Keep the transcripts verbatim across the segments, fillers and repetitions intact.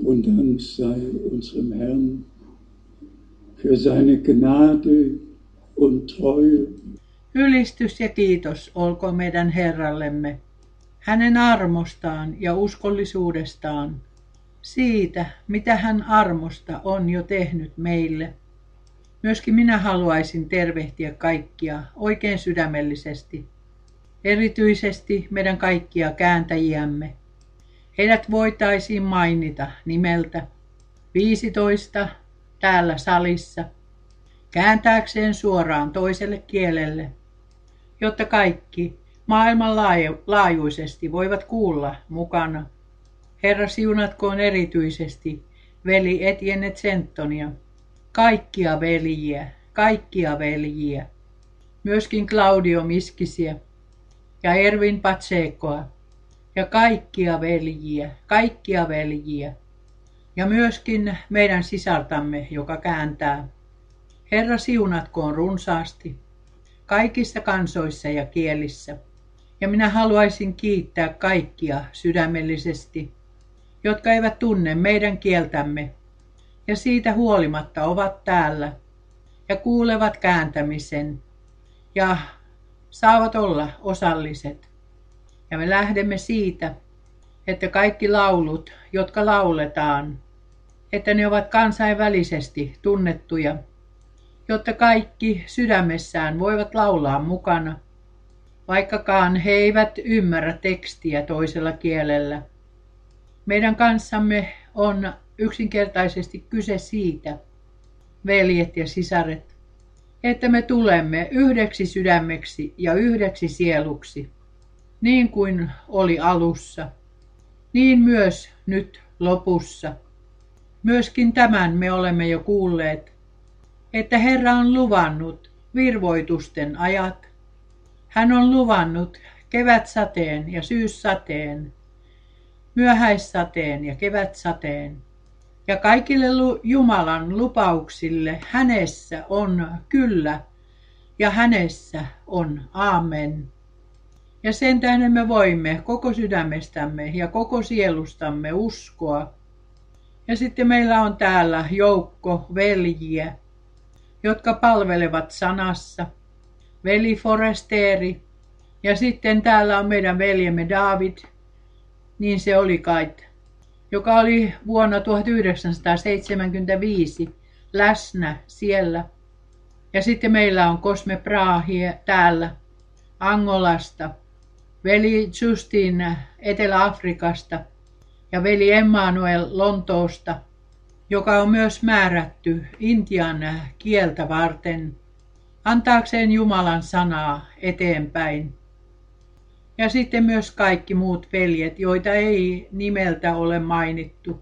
und Dank sei unserem Herrn für seine Gnade und Treue. Ylistys ja kiitos olkoon meidän Herrallemme, hänen armostaan ja uskollisuudestaan, siitä, mitä hän armosta on jo tehnyt meille. Myöskin minä haluaisin tervehtiä kaikkia oikein sydämellisesti, erityisesti meidän kaikkia kääntäjiämme. Heidät voitaisiin mainita nimeltä viisitoista täällä salissa, kääntääkseen suoraan toiselle kielelle, jotta kaikki maailmanlaajuisesti voivat kuulla mukana. Herra siunatkoon erityisesti veli Etienne Zentonia, kaikkia veljiä, kaikkia veljiä, myöskin Claudio Miskisiä ja Ervin Patsekoa ja kaikkia veljiä, kaikkia veljiä ja myöskin meidän sisartamme, joka kääntää. Herra siunatkoon runsaasti kaikissa kansoissa ja kielissä. Ja minä haluaisin kiittää kaikkia sydämellisesti, jotka eivät tunne meidän kieltämme ja siitä huolimatta ovat täällä ja kuulevat kääntämisen ja saavat olla osalliset. Ja me lähdemme siitä, että kaikki laulut, jotka lauletaan, että ne ovat kansainvälisesti tunnettuja, jotta kaikki sydämessään voivat laulaa mukana, vaikkakaan he eivät ymmärrä tekstiä toisella kielellä. Meidän kanssamme on yksinkertaisesti kyse siitä, veljet ja sisaret, että me tulemme yhdeksi sydämeksi ja yhdeksi sieluksi, niin kuin oli alussa, niin myös nyt lopussa. Myöskin tämän me olemme jo kuulleet, että Herra on luvannut virvoitusten ajat. Hän on luvannut kevätsateen ja syyssateen, myöhäissateen ja kevätsateen. Ja kaikille Jumalan lupauksille hänessä on kyllä ja hänessä on aamen. Ja sen tähden me voimme koko sydämestämme ja koko sielustamme uskoa. Ja sitten meillä on täällä joukko veljiä, jotka palvelevat sanassa. Veli Foresteri ja sitten täällä on meidän veljemme David, niin se oli kai, joka oli vuonna tuhatyhdeksänsataaseitsemänkymmentäviisi läsnä siellä. Ja sitten meillä on Cosme Prahi täällä Angolasta, veli Justin Etelä-Afrikasta ja veli Emmanuel Lontoosta, joka on myös määrätty Intian kieltä varten, antaakseen Jumalan sanaa eteenpäin. Ja sitten myös kaikki muut veljet, joita ei nimeltä ole mainittu.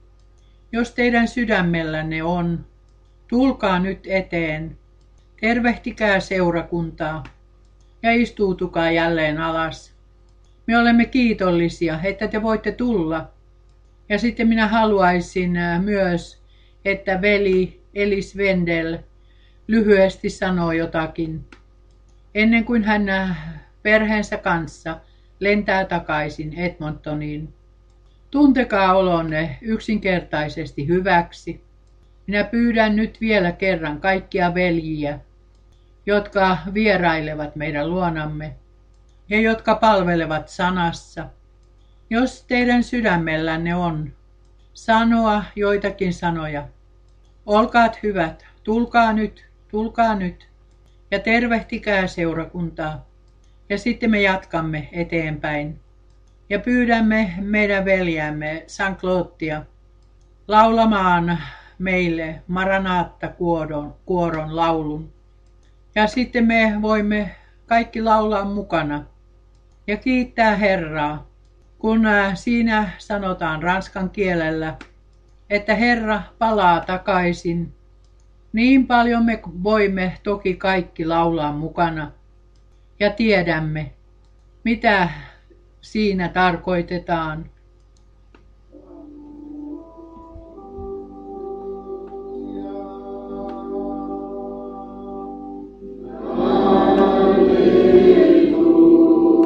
Jos teidän sydämellänne on, tulkaa nyt eteen, tervehtikää seurakuntaa ja istuutukaa jälleen alas. Me olemme kiitollisia, että te voitte tulla. Ja sitten minä haluaisin myös, että veli Elis Wendel lyhyesti sanoo jotakin, ennen kuin hän perheensä kanssa lentää takaisin Edmontoniin. Tuntekaa olonne yksinkertaisesti hyväksi. Minä pyydän nyt vielä kerran kaikkia veljiä, jotka vierailevat meidän luonamme ja jotka palvelevat sanassa. Jos teidän sydämellänne on sanoa joitakin sanoja, olkaat hyvät, tulkaa nyt, tulkaa nyt ja tervehtikää seurakuntaa. Ja sitten me jatkamme eteenpäin ja pyydämme meidän veljäämme Saint-Claudea laulamaan meille Maranaatta-kuoron kuoron laulun. Ja sitten me voimme kaikki laulaa mukana ja kiittää Herraa, kun siinä sanotaan ranskan kielellä, että Herra palaa takaisin. Niin paljon me voimme toki kaikki laulaa mukana ja tiedämme, mitä siinä tarkoitetaan.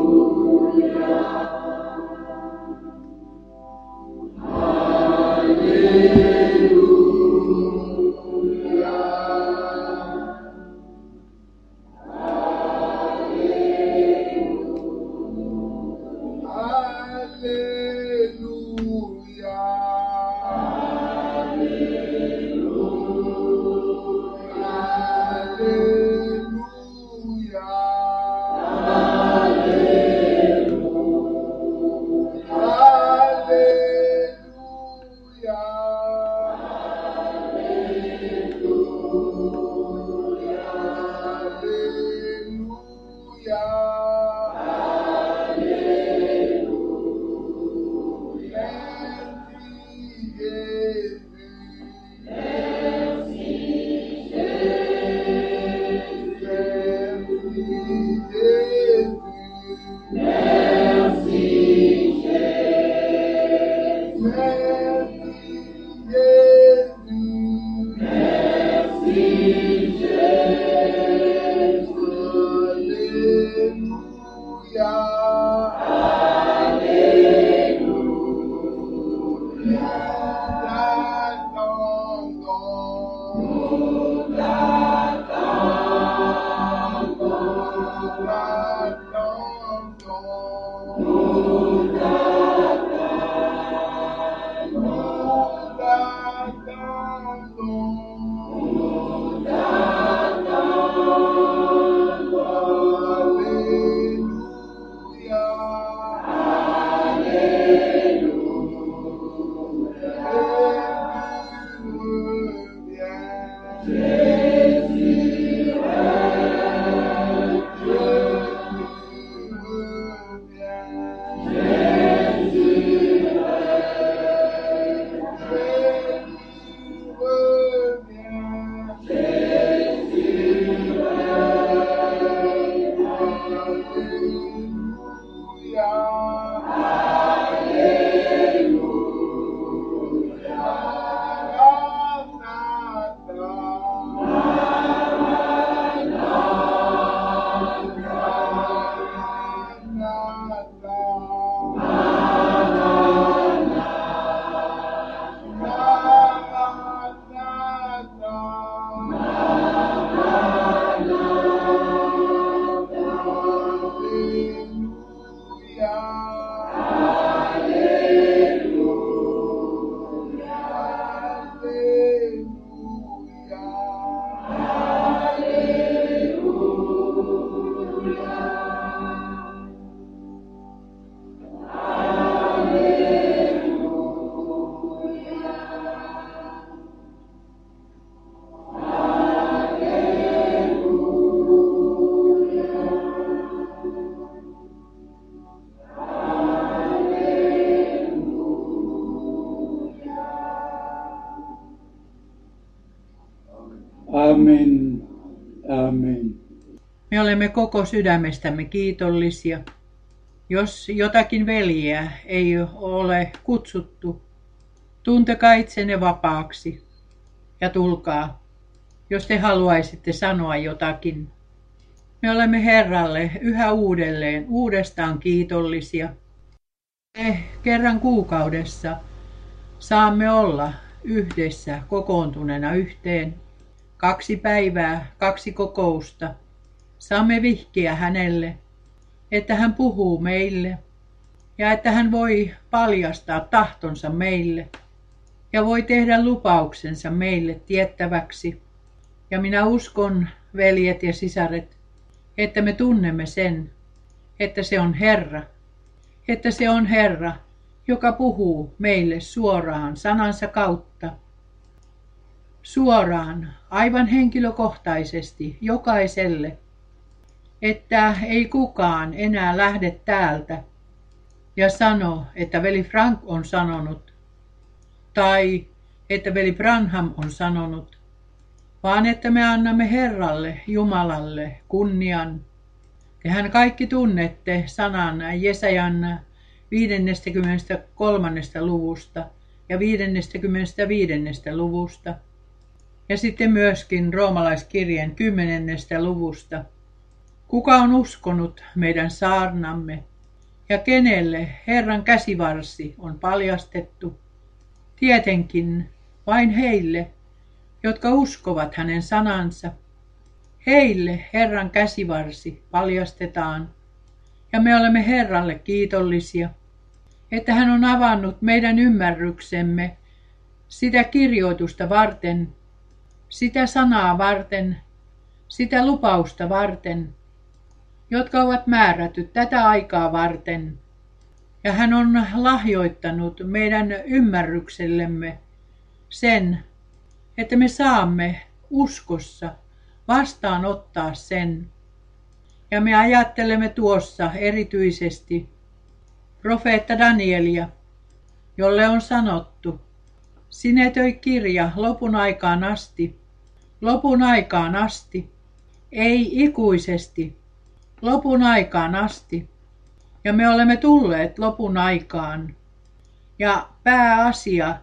Alleluia. Amen. Amen. Me olemme koko sydämestämme kiitollisia. Jos jotakin veljeä ei ole kutsuttu, tuntekaa itsenne vapaaksi ja tulkaa, jos te haluaisitte sanoa jotakin. Me olemme Herralle yhä uudelleen, uudestaan kiitollisia. Me kerran kuukaudessa saamme olla yhdessä kokoontuneena yhteen. Kaksi päivää, kaksi kokousta. Saamme vihkiä hänelle, että hän puhuu meille ja että hän voi paljastaa tahtonsa meille ja voi tehdä lupauksensa meille tiettäväksi. Ja minä uskon, veljet ja sisaret, että me tunnemme sen, että se on Herra, että se on Herra, joka puhuu meille suoraan sanansa kautta. Suoraan, aivan henkilökohtaisesti, jokaiselle, että ei kukaan enää lähde täältä ja sano, että veli Frank on sanonut, tai että veli Branham on sanonut, vaan että me annamme Herralle, Jumalalle, kunnian. Tehän kaikki tunnette sanan Jesajan viidennestäkymmenestäkolmannesta luvusta ja viidennestäkymmenestäviidennestä luvusta. Ja sitten myöskin roomalaiskirjeen kymmenennestä luvusta. Kuka on uskonut meidän saarnamme ja kenelle Herran käsivarsi on paljastettu? Tietenkin vain heille, jotka uskovat hänen sanansa. Heille Herran käsivarsi paljastetaan ja me olemme Herralle kiitollisia, että hän on avannut meidän ymmärryksemme sitä kirjoitusta varten, sitä sanaa varten, sitä lupausta varten, jotka ovat määrätty tätä aikaa varten. Ja hän on lahjoittanut meidän ymmärryksellemme sen, että me saamme uskossa vastaanottaa sen. Ja me ajattelemme tuossa erityisesti profeetta Danielia, jolle on sanottu, sinetöi kirja lopun aikaan asti, lopun aikaan asti, ei ikuisesti, lopun aikaan asti. Ja me olemme tulleet lopun aikaan. Ja pääasia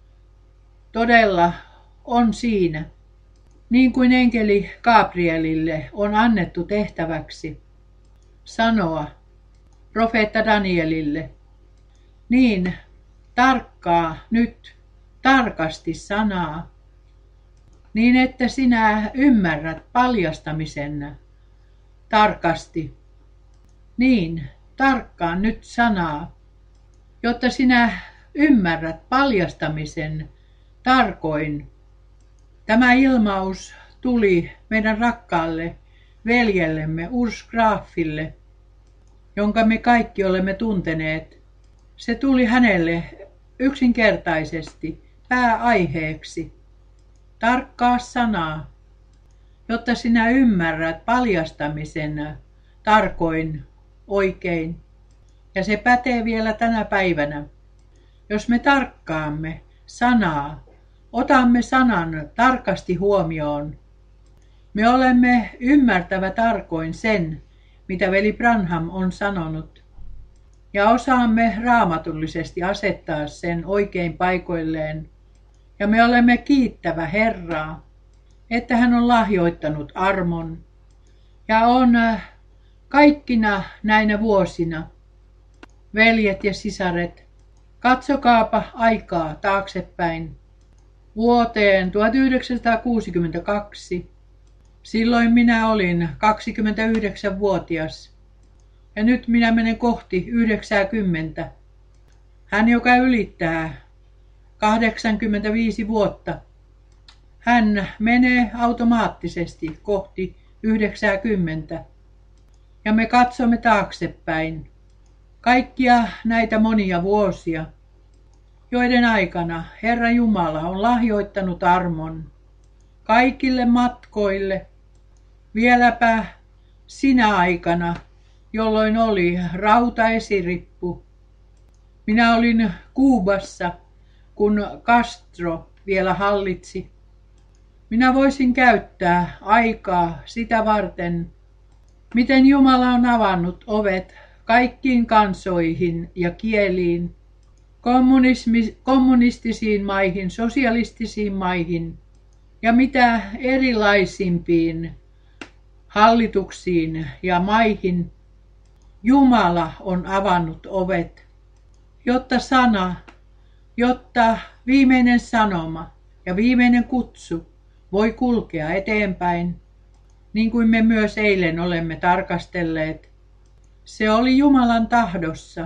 todella on siinä, niin kuin enkeli Gabrielille on annettu tehtäväksi, sanoa profeetta Danielille, niin tarkkaa nyt, tarkasti sanaa, niin että sinä ymmärrät paljastamisen tarkasti. Niin, tarkkaan nyt sanaa, jotta sinä ymmärrät paljastamisen tarkoin. Tämä ilmaus tuli meidän rakkaalle veljellemme Urs Graafille, jonka me kaikki olemme tunteneet. Se tuli hänelle yksinkertaisesti pääaiheeksi. Tarkkaa sanaa, jotta sinä ymmärrät paljastamisen tarkoin oikein. Ja se pätee vielä tänä päivänä. Jos me tarkkaamme sanaa, otamme sanan tarkasti huomioon, me olemme ymmärtävä tarkoin sen, mitä veli Branham on sanonut. Ja osaamme raamatullisesti asettaa sen oikein paikoilleen. Ja me olemme kiittävä Herraa, että hän on lahjoittanut armon ja on kaikkina näinä vuosina, veljet ja sisaret, katsokaapa aikaa taaksepäin vuoteen tuhatyhdeksänsataakuusikymmentäkaksi. Silloin minä olin kaksikymmentäyhdeksänvuotias ja nyt minä menen kohti yhdeksänkymmentä. Hän, joka ylittää kahdeksankymmentäviisi vuotta, hän menee automaattisesti kohti yhdeksänkymmentä. Ja me katsomme taaksepäin kaikkia näitä monia vuosia, joiden aikana Herra Jumala on lahjoittanut armon kaikille matkoille, vieläpä sinä aikana, jolloin oli rautaesirippu. Minä olin Kuubassa, kun Castro vielä hallitsi. Minä voisin käyttää aikaa sitä varten, miten Jumala on avannut ovet kaikkiin kansoihin ja kieliin, kommunistisiin maihin, sosialistisiin maihin ja mitä erilaisimpiin hallituksiin ja maihin. Jumala on avannut ovet, jotta sana, jotta viimeinen sanoma ja viimeinen kutsu voi kulkea eteenpäin, niin kuin me myös eilen olemme tarkastelleet. Se oli Jumalan tahdossa,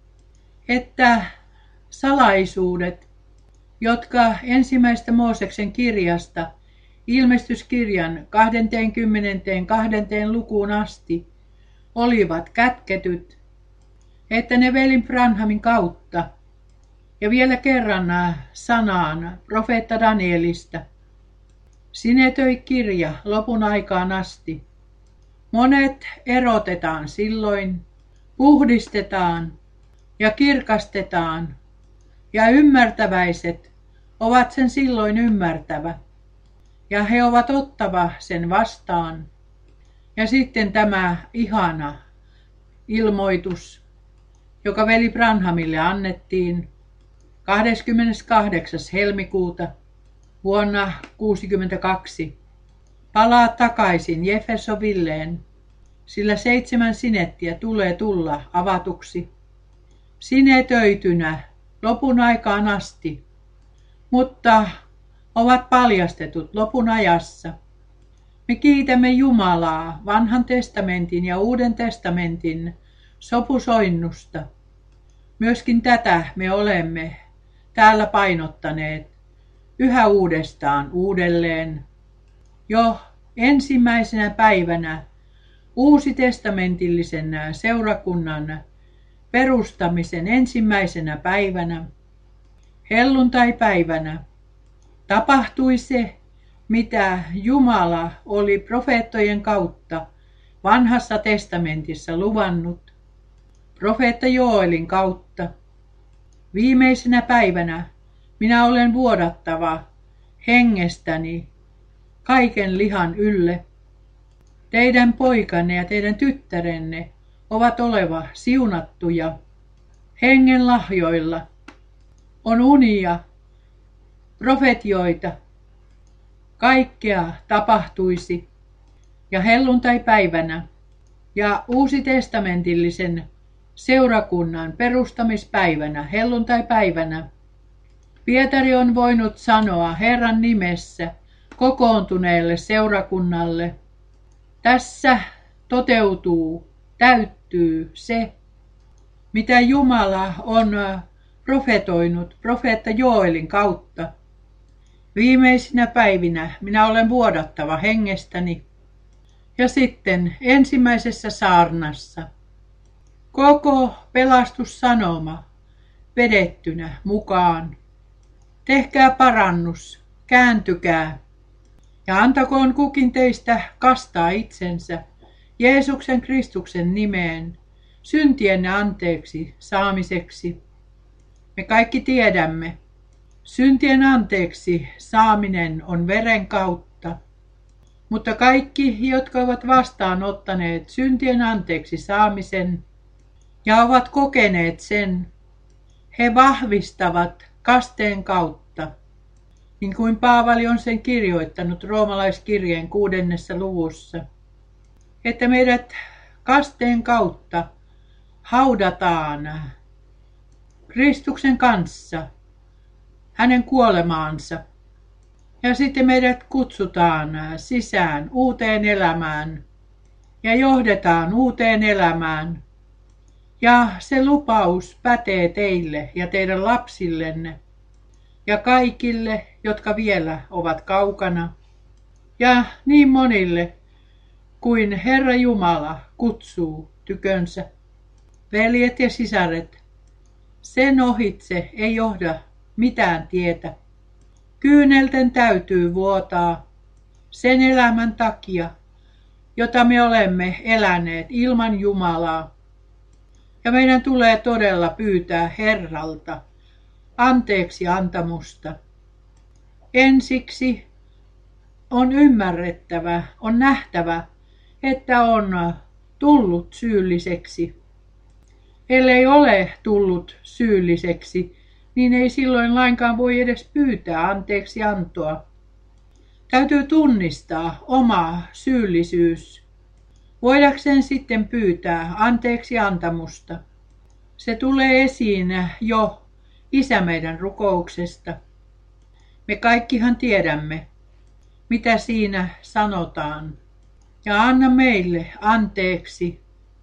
että salaisuudet, jotka ensimmäistä Mooseksen kirjasta ilmestyskirjan kaksikymmentäkaksi lukuun asti olivat kätketyt, että ne veli Branhamin kautta ja vielä kerran sanaan profeetta Danielista sinetöi kirja lopun aikaan asti. Monet erotetaan silloin, puhdistetaan ja kirkastetaan, ja ymmärtäväiset ovat sen silloin ymmärtävä, ja he ovat ottava sen vastaan. Ja sitten tämä ihana ilmoitus, joka veli Branhamille annettiin kahdeskymmeneskahdeksas helmikuuta vuonna kuusikymmentäkaksi. Palaa takaisin Jeffersonvilleen, sillä seitsemän sinettiä tulee tulla avatuksi. Sinetöitynä lopun aikaan asti, mutta ovat paljastetut lopun ajassa. Me kiitämme Jumalaa vanhan testamentin ja uuden testamentin sopusoinnusta. Myöskin tätä me olemme täällä painottaneet yhä uudestaan uudelleen. Jo ensimmäisenä päivänä uusi testamentillisen seurakunnan perustamisen ensimmäisenä päivänä, helluntaipäivänä, tapahtui se, mitä Jumala oli profeettojen kautta vanhassa testamentissa luvannut, profeetta Joelin kautta. Viimeisenä päivänä minä olen vuodattava hengestäni kaiken lihan ylle. Teidän poikanne ja teidän tyttärenne ovat oleva siunattuja hengen lahjoilla. On unia, profetioita, kaikkea tapahtuisi. Ja helluntaipäivänä ja uusitestamentillisen seurakunnan perustamispäivänä, helluntaipäivänä, Pietari on voinut sanoa Herran nimessä kokoontuneelle seurakunnalle, tässä toteutuu, täyttyy se, mitä Jumala on profetoinut profeetta Joelin kautta. Viimeisinä päivinä minä olen vuodattava hengestäni. Ja sitten ensimmäisessä saarnassa koko pelastussanoma vedettynä mukaan. Tehkää parannus, kääntykää ja antakoon kukin teistä kastaa itsensä Jeesuksen Kristuksen nimeen syntienne anteeksi saamiseksi. Me kaikki tiedämme, syntien anteeksi saaminen on veren kautta, Mutta kaikki, jotka ovat vastaanottaneet syntien anteeksi saamisen ja ovat kokeneet sen, he vahvistavat kasteen kautta, niin kuin Paavali on sen kirjoittanut roomalaiskirjeen kuudennessa luvussa, että meidät kasteen kautta haudataan Kristuksen kanssa hänen kuolemaansa. Ja sitten meidät kutsutaan sisään uuteen elämään ja johdetaan uuteen elämään. Ja se lupaus pätee teille ja teidän lapsillenne ja kaikille, jotka vielä ovat kaukana. Ja niin monille kuin Herra Jumala kutsuu tykönsä. Veljet ja sisaret, sen ohitse ei johda mitään tietä. Kyynelten täytyy vuotaa sen elämän takia, jota me olemme eläneet ilman Jumalaa. Ja meidän tulee todella pyytää Herralta anteeksi antamusta. Ensiksi on ymmärrettävä, on nähtävä, että on tullut syylliseksi. Ellei ole tullut syylliseksi, niin ei silloin lainkaan voi edes pyytää anteeksi antoa. Täytyy tunnistaa oma syyllisyys, voidakseen sitten pyytää anteeksi antamusta. Se tulee esiin jo Isä meidän rukouksesta. Me kaikkihan tiedämme, mitä siinä sanotaan. Ja anna meille anteeksi.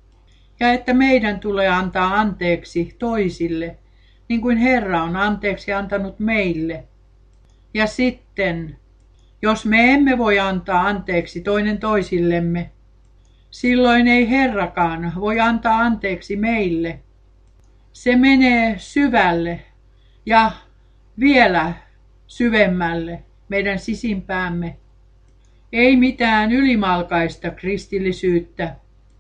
Ja että meidän tulee antaa anteeksi toisille, niin kuin Herra on anteeksi antanut meille. Ja sitten, jos me emme voi antaa anteeksi toinen toisillemme, silloin ei Herrakaan voi antaa anteeksi meille. Se menee syvälle ja vielä syvemmälle meidän sisimpäämme. Ei mitään ylimalkaista kristillisyyttä,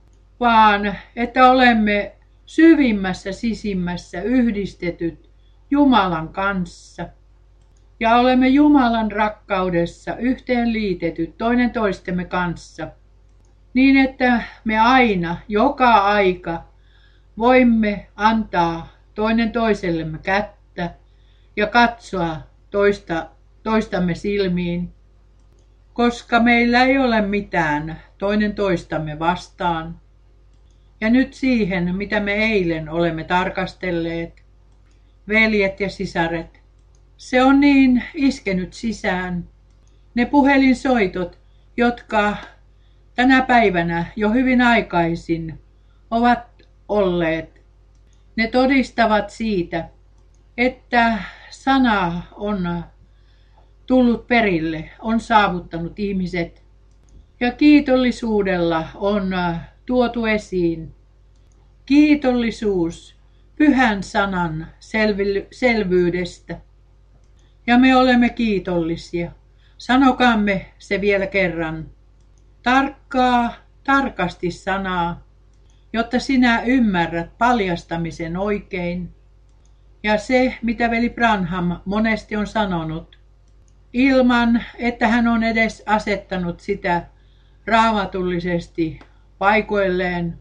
vaan että olemme syvimmässä sisimmässä yhdistetyt Jumalan kanssa. Ja olemme Jumalan rakkaudessa yhteenliitetyt toinen toistemme kanssa. Niin että me aina, joka aika, voimme antaa toinen toisellemme kättä ja katsoa toista, toistamme silmiin. Koska meillä ei ole mitään toinen toistamme vastaan. Ja nyt siihen, mitä me eilen olemme tarkastelleet, veljet ja sisaret, se on niin iskenyt sisään. Ne puhelinsoitot, jotka tänä päivänä jo hyvin aikaisin ovat olleet, ne todistavat siitä, että sana on tullut perille, on saavuttanut ihmiset ja kiitollisuudella on tuotu esiin. Kiitollisuus pyhän sanan selvyydestä. Ja me olemme kiitollisia. Sanokaamme se vielä kerran. Tarkkaa, tarkasti sanaa, jotta sinä ymmärrät paljastamisen oikein. Ja se, mitä veli Branham monesti on sanonut, ilman että hän on edes asettanut sitä raamatullisesti paikoilleen.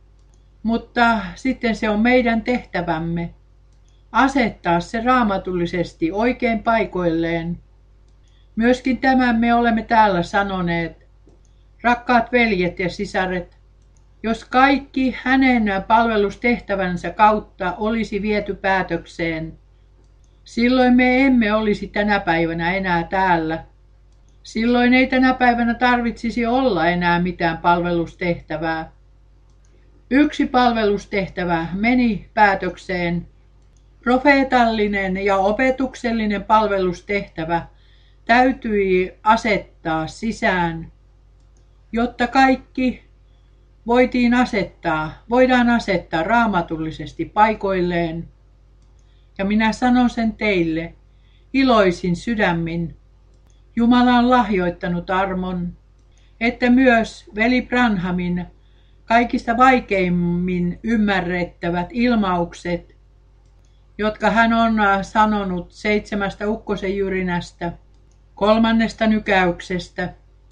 Mutta sitten se on meidän tehtävämme asettaa se raamatullisesti oikein paikoilleen. Myöskin tämän me olemme täällä sanoneet. Rakkaat veljet ja sisaret, jos kaikki hänen palvelustehtävänsä kautta olisi viety päätökseen, silloin me emme olisi tänä päivänä enää täällä. Silloin ei tänä päivänä tarvitsisi olla enää mitään palvelustehtävää. Yksi palvelustehtävä meni päätökseen. Profeetallinen ja opetuksellinen palvelustehtävä täytyi asettaa sisään, jotta kaikki voitiin asettaa, voidaan asettaa raamatullisesti paikoilleen. Ja minä sanon sen teille iloisin sydämin. Jumala on lahjoittanut armon, että myös veli Branhamin kaikista vaikeimmin ymmärrettävät ilmaukset, jotka hän on sanonut seitsemästä ukkosen jyrinästä, kolmannesta nykäyksestä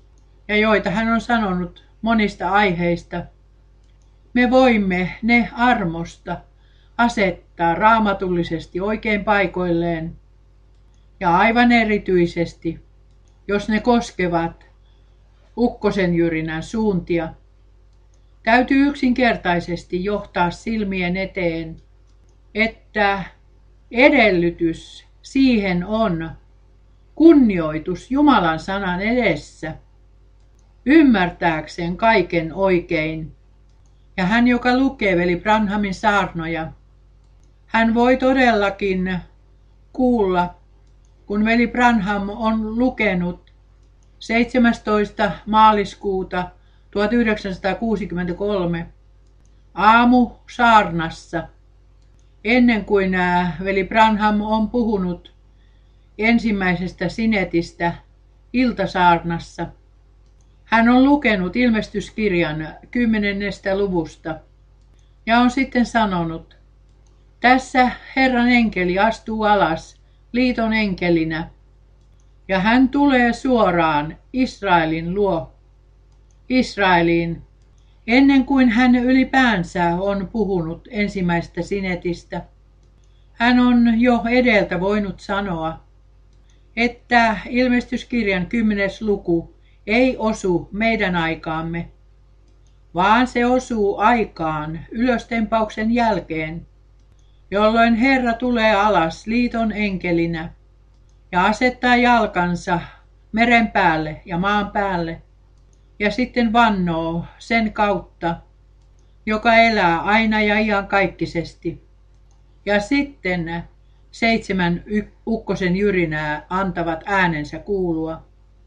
ja joita hän on sanonut monista aiheista, me voimme ne armosta asettaa raamatullisesti oikein paikoilleen ja aivan erityisesti, jos ne koskevat ukkosen jyrinän suuntia. Täytyy yksinkertaisesti johtaa silmien eteen, että edellytys siihen on kunnioitus Jumalan sanan edessä, ymmärtääkseen kaiken oikein. Ja hän, joka lukee veli Branhamin saarnoja, hän voi todellakin kuulla, kun veli Branham on lukenut seitsemästoista maaliskuuta tuhatyhdeksänsataakuusikymmentäkolme aamu saarnassa, ennen kuin veli Branham on puhunut ensimmäisestä sinetistä iltasaarnassa. Hän on lukenut ilmestyskirjan kymmenennestä luvusta ja on sitten sanonut, tässä Herran enkeli astuu alas liiton enkelinä ja hän tulee suoraan Israelin luo, Israeliin, ennen kuin hän ylipäänsä on puhunut ensimmäisestä sinetistä. Hän on jo edeltä voinut sanoa, että ilmestyskirjan kymmenes luku ei osu meidän aikaamme, vaan se osuu aikaan ylöstempauksen jälkeen, jolloin Herra tulee alas liiton enkelinä ja asettaa jalkansa meren päälle ja maan päälle ja sitten vannoo sen kautta, joka elää aina ja iankaikkisesti. Ja sitten seitsemän ukkosen jyrinää antavat äänensä kuulua.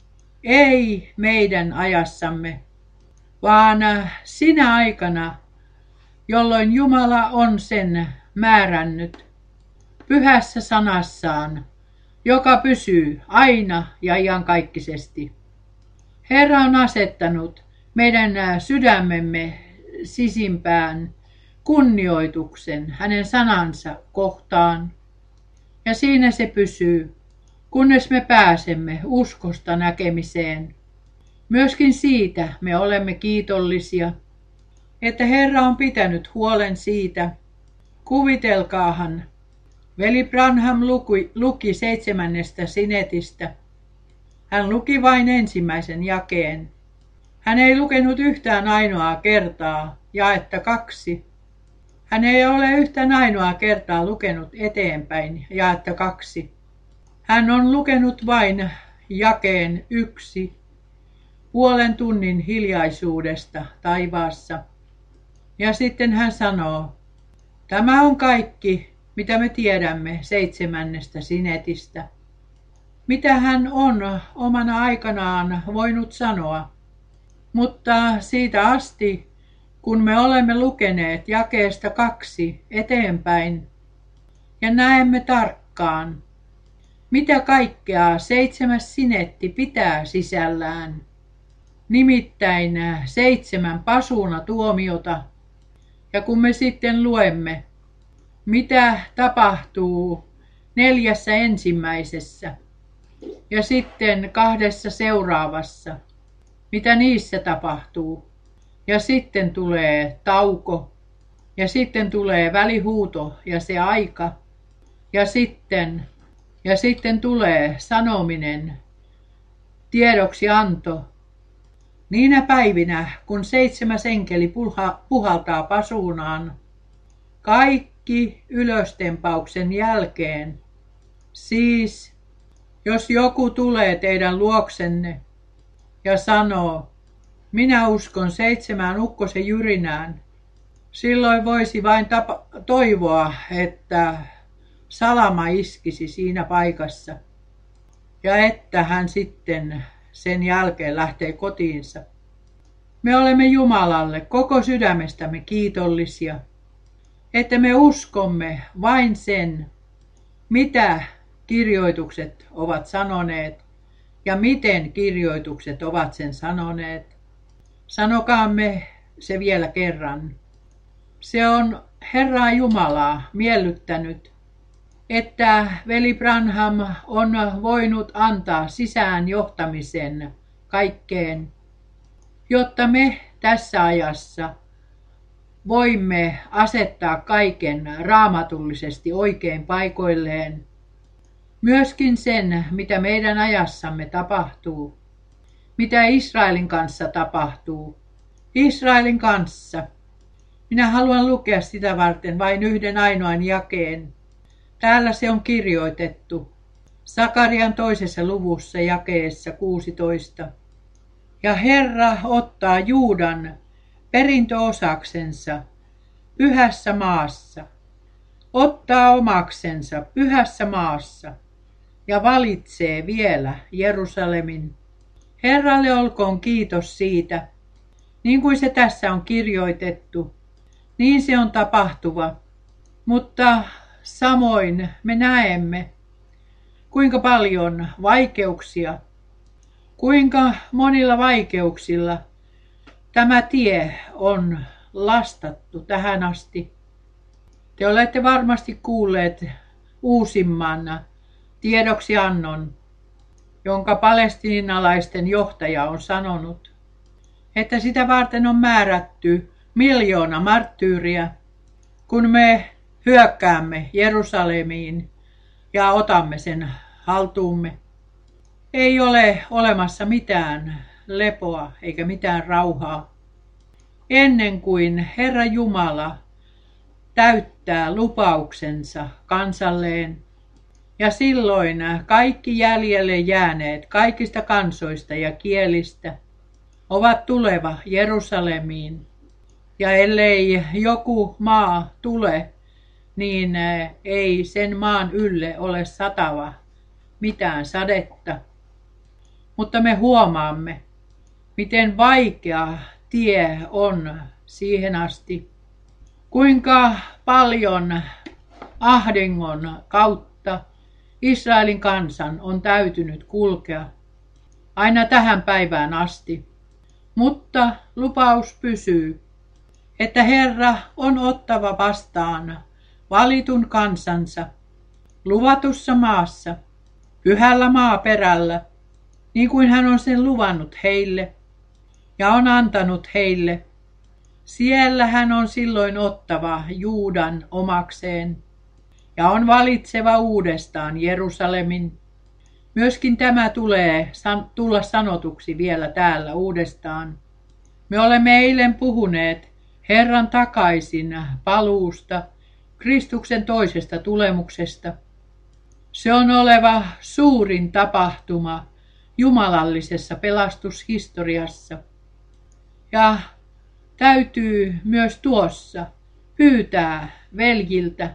Ei meidän ajassamme, vaan sinä aikana, jolloin Jumala on sen määrännyt pyhässä sanassaan, joka pysyy aina ja iankaikkisesti. Herra on asettanut meidän sydämemme sisimpään kunnioituksen hänen sanansa kohtaan, ja siinä se pysyy, kunnes me pääsemme uskosta näkemiseen. Myöskin siitä me olemme kiitollisia, että Herra on pitänyt huolen siitä. Kuvitelkaahan, veli Branham luki, luki seitsemännestä sinetistä. Hän luki vain ensimmäisen jakeen. Hän ei lukenut yhtään ainoaa kertaa jaetta kaksi. Hän ei ole yhtään ainoaa kertaa lukenut eteenpäin jaetta kaksi. Hän on lukenut vain jakeen yksi puolen tunnin hiljaisuudesta taivaassa. Ja sitten hän sanoo, tämä on kaikki, mitä me tiedämme seitsemännestä sinetistä. Mitä hän on omana aikanaan voinut sanoa. Mutta siitä asti, kun me olemme lukeneet jakeesta kaksi eteenpäin ja näemme tarkkaan, mitä kaikkea seitsemäs sinetti pitää sisällään, nimittäin seitsemän pasuna tuomiota, ja kun me sitten luemme, mitä tapahtuu neljässä ensimmäisessä ja sitten kahdessa seuraavassa, mitä niissä tapahtuu, ja sitten tulee tauko, ja sitten tulee välihuuto ja se aika, ja sitten, ja sitten tulee sanominen, tiedoksianto. Niinä päivinä, kun seitsemäs enkeli puha, puhaltaa pasuunaan, kaikki ylöstempauksen jälkeen, siis jos joku tulee teidän luoksenne ja sanoo, minä uskon seitsemään ukkosen jyrinään, silloin voisi vain tapa, toivoa, että salama iskisi siinä paikassa ja että hän sitten sen jälkeen lähtee kotiinsa. Me olemme Jumalalle koko sydämestämme kiitollisia, että me uskomme vain sen, mitä kirjoitukset ovat sanoneet ja miten kirjoitukset ovat sen sanoneet. Sanokaamme se vielä kerran. Se on Herraa Jumalaa miellyttänyt, että veli Branham on voinut antaa sisään johtamisen kaikkeen jotta me tässä ajassa voimme asettaa kaiken raamatullisesti oikein paikoilleen. Myöskin sen, mitä meidän ajassamme tapahtuu, mitä Israelin kanssa tapahtuu. Israelin kanssa. Minä haluan lukea sitä varten vain yhden ainoan jakeen. Täällä se on kirjoitettu. Sakarian toisessa luvussa jakeessa kuusitoista. Ja Herra ottaa Juudan perintöosaksensa pyhässä maassa. Ottaa omaksensa pyhässä maassa ja valitsee vielä Jerusalemin. Herralle olkoon kiitos siitä. Niin kuin se tässä on kirjoitettu, niin se on tapahtuva. Mutta samoin me näemme, kuinka paljon vaikeuksia, kuinka monilla vaikeuksilla tämä tie on lastattu tähän asti. Te olette varmasti kuulleet uusimman tiedoksiannon, jonka palestiinalaisten johtaja on sanonut, että sitä varten on määrätty miljoona marttyyriä, kun me hyökkäämme Jerusalemiin ja otamme sen haltuumme. Ei ole olemassa mitään lepoa eikä mitään rauhaa, ennen kuin Herra Jumala täyttää lupauksensa kansalleen. Ja silloin kaikki jäljelle jääneet kaikista kansoista ja kielistä ovat tuleva Jerusalemiin. Ja ellei joku maa tule, niin ei sen maan ylle ole satava mitään sadetta. Mutta me huomaamme, miten vaikea tie on siihen asti. Kuinka paljon ahdingon kautta Israelin kansan on täytynyt kulkea aina tähän päivään asti. Mutta lupaus pysyy, että Herra on ottava vastaan valitun kansansa luvatussa maassa, pyhällä maaperällä, niin kuin hän on sen luvannut heille ja on antanut heille. Siellä hän on silloin ottava Juudan omakseen ja on valitseva uudestaan Jerusalemin. Myöskin tämä tulee tulla sanotuksi vielä täällä uudestaan. Me olemme eilen puhuneet Herran takaisin paluusta, Kristuksen toisesta tulemuksesta. Se on oleva suurin tapahtuma jumalallisessa pelastushistoriassa. Ja täytyy myös tuossa pyytää veljiltä,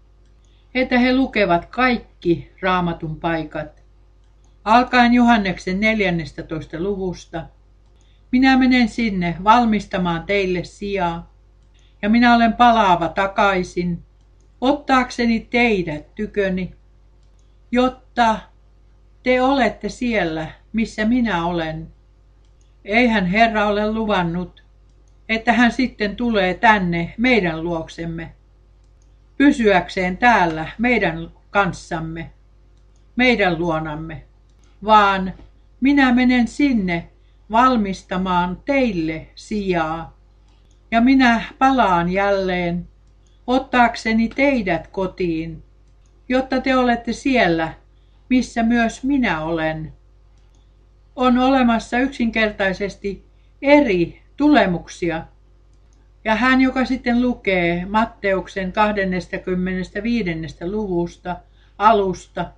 että he lukevat kaikki raamatun paikat. Alkaen Johanneksen neljännestätoista luvusta. Minä menen sinne valmistamaan teille sijaa, ja minä olen palaava takaisin, ottaakseni teidät tyköni, jotta te olette siellä, missä minä olen. Eihän Herra ole luvannut, että hän sitten tulee tänne meidän luoksemme, pysyäkseen täällä meidän kanssamme, meidän luonamme, vaan minä menen sinne valmistamaan teille sijaa, ja minä palaan jälleen ottaakseni teidät kotiin, jotta te olette siellä, missä myös minä olen. On olemassa yksinkertaisesti eri tulemuksia. Ja hän, joka sitten lukee Matteuksen kahdeskymmenesviides luvusta alusta,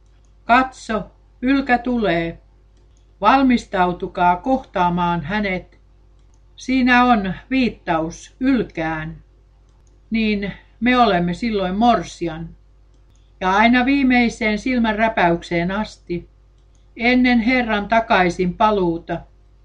katso, ylkä tulee, valmistautukaa kohtaamaan hänet. Siinä on viittaus ylkään, niin me olemme silloin morsian. Ja aina viimeiseen silmän räpäykseen asti, ennen Herran takaisin paluuta,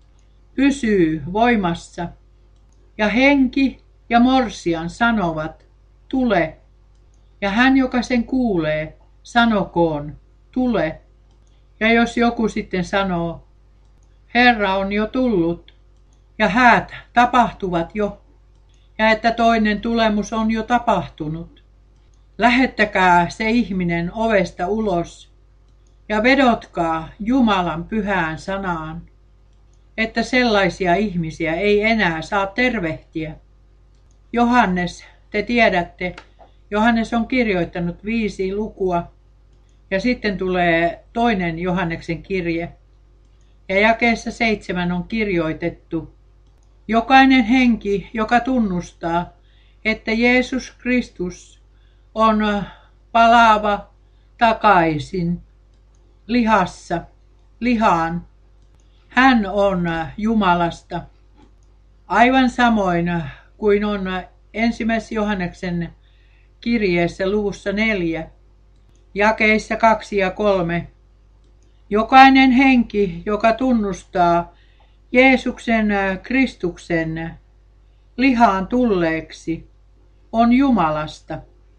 pysyy voimassa. Ja henki ja morsian sanovat, tule. Ja hän, joka sen kuulee, sanokoon, tule. Ja jos joku sitten sanoo, Herra on jo tullut, ja häät tapahtuvat jo, ja että toinen tulemus on jo tapahtunut, lähettäkää se ihminen ovesta ulos, ja vedotkaa Jumalan pyhään sanaan, että sellaisia ihmisiä ei enää saa tervehtiä. Johannes, te tiedätte, Johannes on kirjoittanut viisi lukua ja sitten tulee toinen Johanneksen kirje. Ja jakeessa seitsemän on kirjoitettu: jokainen henki, joka tunnustaa, että Jeesus Kristus on palaava takaisin lihassa, lihaan, hän on Jumalasta. Aivan samoin kuin on ensimmäisessä Johanneksen kirjeessä luvussa neljä, jakeissa kaksi ja kolme. Jokainen henki, joka tunnustaa Jeesuksen Kristuksen lihaan tulleeksi, on Jumalasta.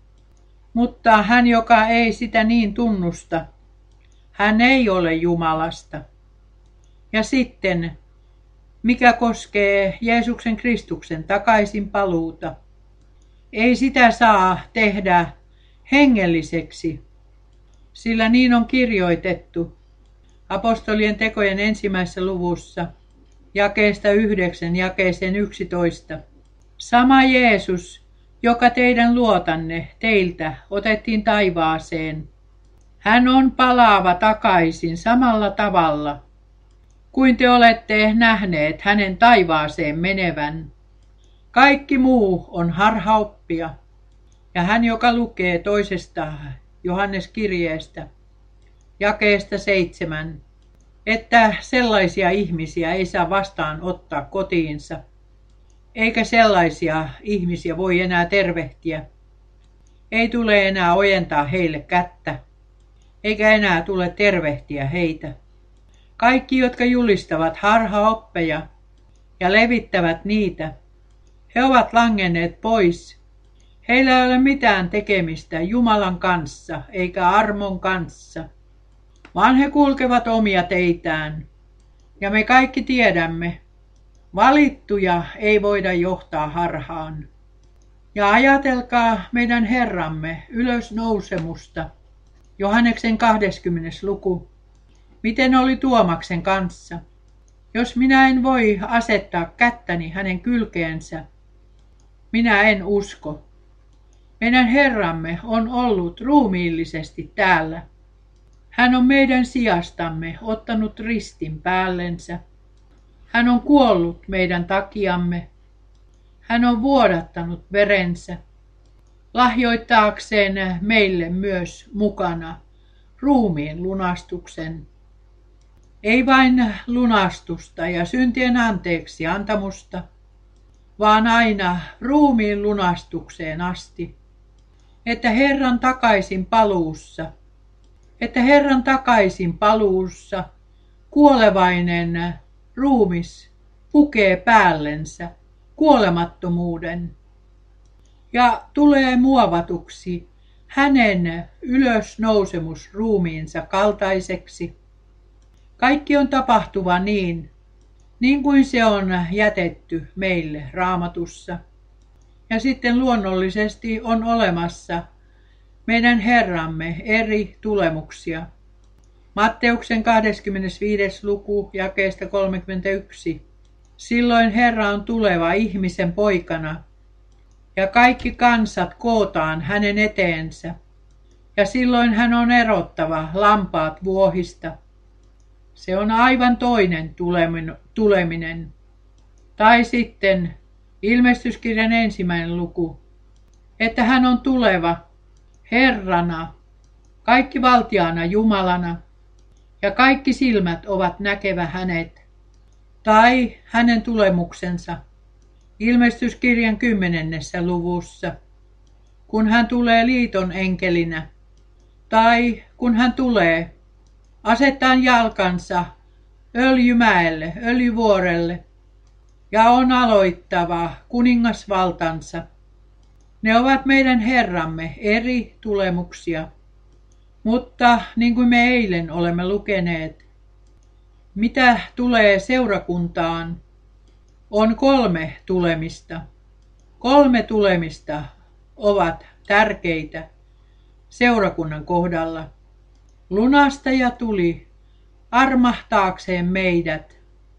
Mutta hän, joka ei sitä niin tunnusta, hän ei ole Jumalasta. Ja sitten, mikä koskee Jeesuksen Kristuksen takaisin paluuta, ei sitä saa tehdä hengelliseksi, sillä niin on kirjoitettu apostolien tekojen ensimmäisessä luvussa, jakeesta yhdeksän jakeeseen yksitoista. Sama Jeesus, joka teidän luotanne teiltä otettiin taivaaseen, hän on palaava takaisin samalla tavalla, kuin te olette nähneet hänen taivaaseen menevän. Kaikki muu on harhaoppia, ja hän, joka lukee toisesta Johannes-kirjeestä, jakeesta seitsemän, että sellaisia ihmisiä ei saa vastaan ottaa kotiinsa, eikä sellaisia ihmisiä voi enää tervehtiä. Ei tule enää ojentaa heille kättä, eikä enää tule tervehtiä heitä. Kaikki, jotka julistavat harhaoppeja ja levittävät niitä, he ovat langenneet pois. Heillä ei ole mitään tekemistä Jumalan kanssa eikä armon kanssa, vaan he kulkevat omia teitään. Ja me kaikki tiedämme, valittuja ei voida johtaa harhaan. Ja ajatelkaa meidän Herramme ylösnousemusta, Johanneksen kahdeskymmenes luku, miten oli Tuomaksen kanssa. Jos minä en voi asettaa kättäni hänen kylkeensä, minä en usko. Meidän Herramme on ollut ruumiillisesti täällä. Hän on meidän sijastamme ottanut ristin päällensä. Hän on kuollut meidän takiamme. Hän on vuodattanut verensä, lahjoittaakseen meille myös mukana ruumiin lunastuksen. Ei vain lunastusta ja syntien anteeksi antamusta, vaan aina ruumiin lunastukseen asti, että Herran takaisin paluussa, että Herran takaisin paluussa kuolevainen ruumis pukee päällensä kuolemattomuuden ja tulee muovatuksi hänen ylösnousemusruumiinsa kaltaiseksi. Kaikki on tapahtuva niin, niin kuin se on jätetty meille Raamatussa. Ja sitten luonnollisesti on olemassa meidän Herramme eri tulemuksia. Matteuksen kahdeskymmenesviides luku jakeesta kolmekymmentäyksi. Silloin Herra on tuleva ihmisen poikana, ja kaikki kansat kootaan hänen eteensä, ja silloin hän on erottava lampaat vuohista. Se on aivan toinen tuleminen. Tai sitten Ilmestyskirjan ensimmäinen luku, että hän on tuleva Herrana, kaikki valtiaana Jumalana, ja kaikki silmät ovat näkevä hänet. Tai hänen tulemuksensa Ilmestyskirjan kymmenennessä luvussa, kun hän tulee liiton enkelinä, tai kun hän tulee asettaen jalkansa öljymäelle, öljyvuorelle, ja on aloittava kuningasvaltansa. Ne ovat meidän Herramme eri tulemuksia, mutta niin kuin me eilen olemme lukeneet, mitä tulee seurakuntaan, on kolme tulemista. Kolme tulemista ovat tärkeitä seurakunnan kohdalla. Lunastaja tuli armahtaakseen meidät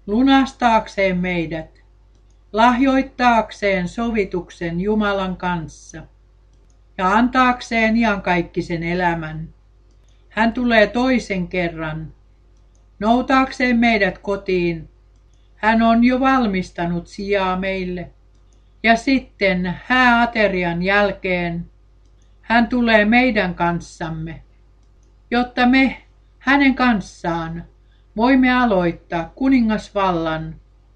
lunastaakseen meidät, lahjoittaakseen sovituksen Jumalan kanssa ja antaakseen iankaikkisen elämän. Hän tulee toisen kerran, noutaakseen meidät kotiin. Hän on jo valmistanut sijaa meille. Ja sitten hääaterian jälkeen hän tulee meidän kanssamme, jotta me hänen kanssaan voimme aloittaa kuningasvallan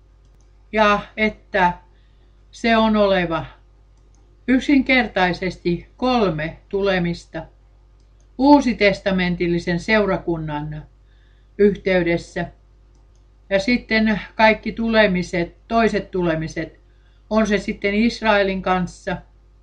ja että se on oleva yksinkertaisesti kolme tulemista uusitestamentillisen seurakunnan yhteydessä. Ja sitten kaikki tulemiset, toiset tulemiset, on se sitten Israelin kanssa,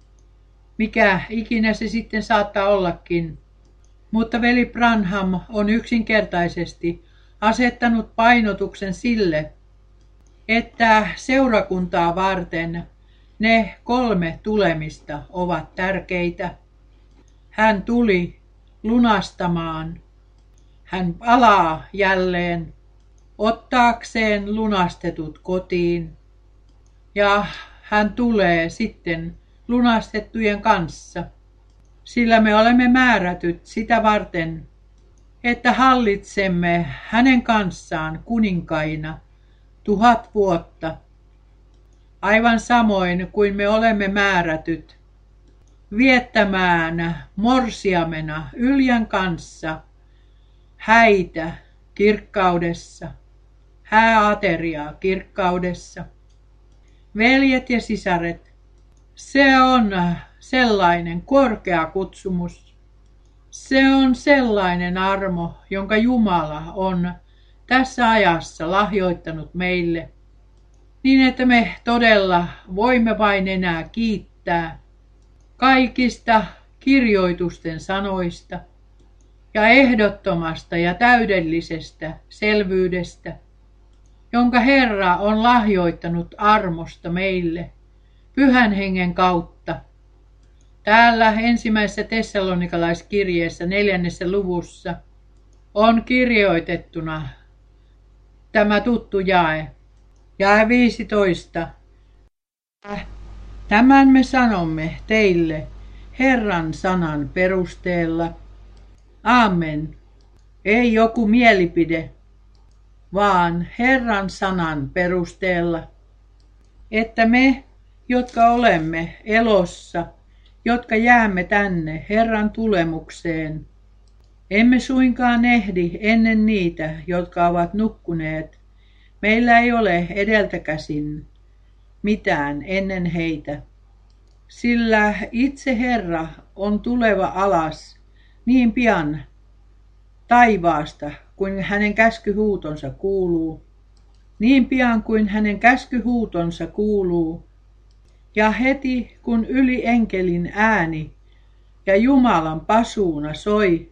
mikä ikinä se sitten saattaa ollakin. Mutta veli Branham on yksinkertaisesti asettanut painotuksen sille, että seurakuntaa varten ne kolme tulemista ovat tärkeitä. Hän tuli lunastamaan. Hän palaa jälleen ottaakseen lunastetut kotiin. Ja hän tulee sitten lunastettujen kanssa, sillä me olemme määrätyt sitä varten, että hallitsemme hänen kanssaan kuninkaina tuhat vuotta, aivan samoin kuin me olemme määrätyt viettämään morsiamena Yljän kanssa häitä kirkkaudessa, hääateriaa kirkkaudessa. Veljet ja sisaret, se on sellainen korkea kutsumus. Se on sellainen armo, jonka Jumala on tässä ajassa lahjoittanut meille, niin että me todella voimme vain enää kiittää kaikista kirjoitusten sanoista ja ehdottomasta ja täydellisestä selvyydestä, jonka Herra on lahjoittanut armosta meille Pyhän Hengen kautta. Täällä ensimmäisessä tessalonikalaiskirjeessä neljännessä luvussa on kirjoitettuna tämä tuttu jae. Jae viisitoista. Tämän me sanomme teille Herran sanan perusteella. Amen. Ei joku mielipide, vaan Herran sanan perusteella, että me, jotka olemme elossa, jotka jäämme tänne Herran tulemukseen, emme suinkaan ehdi ennen niitä, jotka ovat nukkuneet. Meillä ei ole edeltäkäsin mitään ennen heitä, sillä itse Herra on tuleva alas niin pian taivaasta, kuin hänen käskyhuutonsa kuuluu, niin pian kuin hänen käskyhuutonsa kuuluu, ja heti kun yli enkelin ääni ja Jumalan pasuuna soi,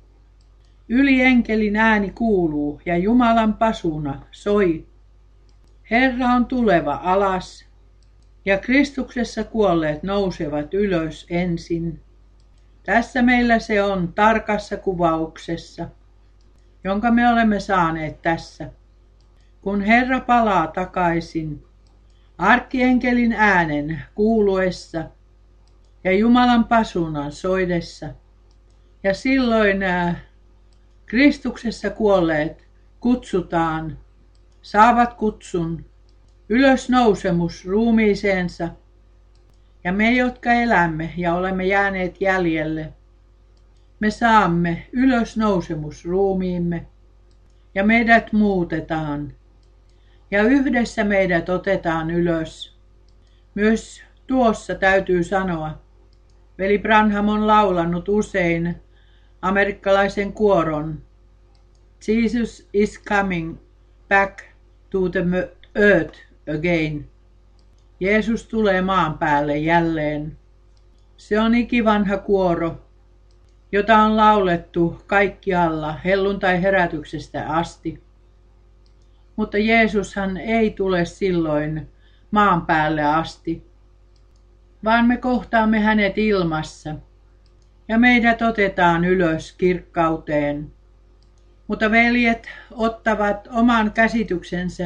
yli enkelin ääni kuuluu ja Jumalan pasuuna soi. Herra on tuleva alas, ja Kristuksessa kuolleet nousevat ylös ensin. Tässä meillä se on tarkassa kuvauksessa, jonka me olemme saaneet tässä. Kun Herra palaa takaisin, arkkienkelin äänen kuuluessa ja Jumalan pasuunan soidessa, ja silloin ää, Kristuksessa kuolleet kutsutaan, saavat kutsun, ylösnousemus ruumiiseensa, ja me, jotka elämme ja olemme jääneet jäljelle, me saamme ylösnousemus ruumiimme, ja meidät muutetaan, ja yhdessä meidät otetaan ylös. Myös tuossa täytyy sanoa, veli Branham on laulanut usein amerikkalaisen kuoron Jesus is coming back to the earth again. Jeesus tulee maan päälle jälleen. Se on ikivanha kuoro, jota on laulettu kaikkialla helluntai-herätyksestä asti. Mutta Jeesushan ei tule silloin maan päälle asti, vaan me kohtaamme hänet ilmassa ja meidät otetaan ylös kirkkauteen. Mutta veljet ottavat oman käsityksensä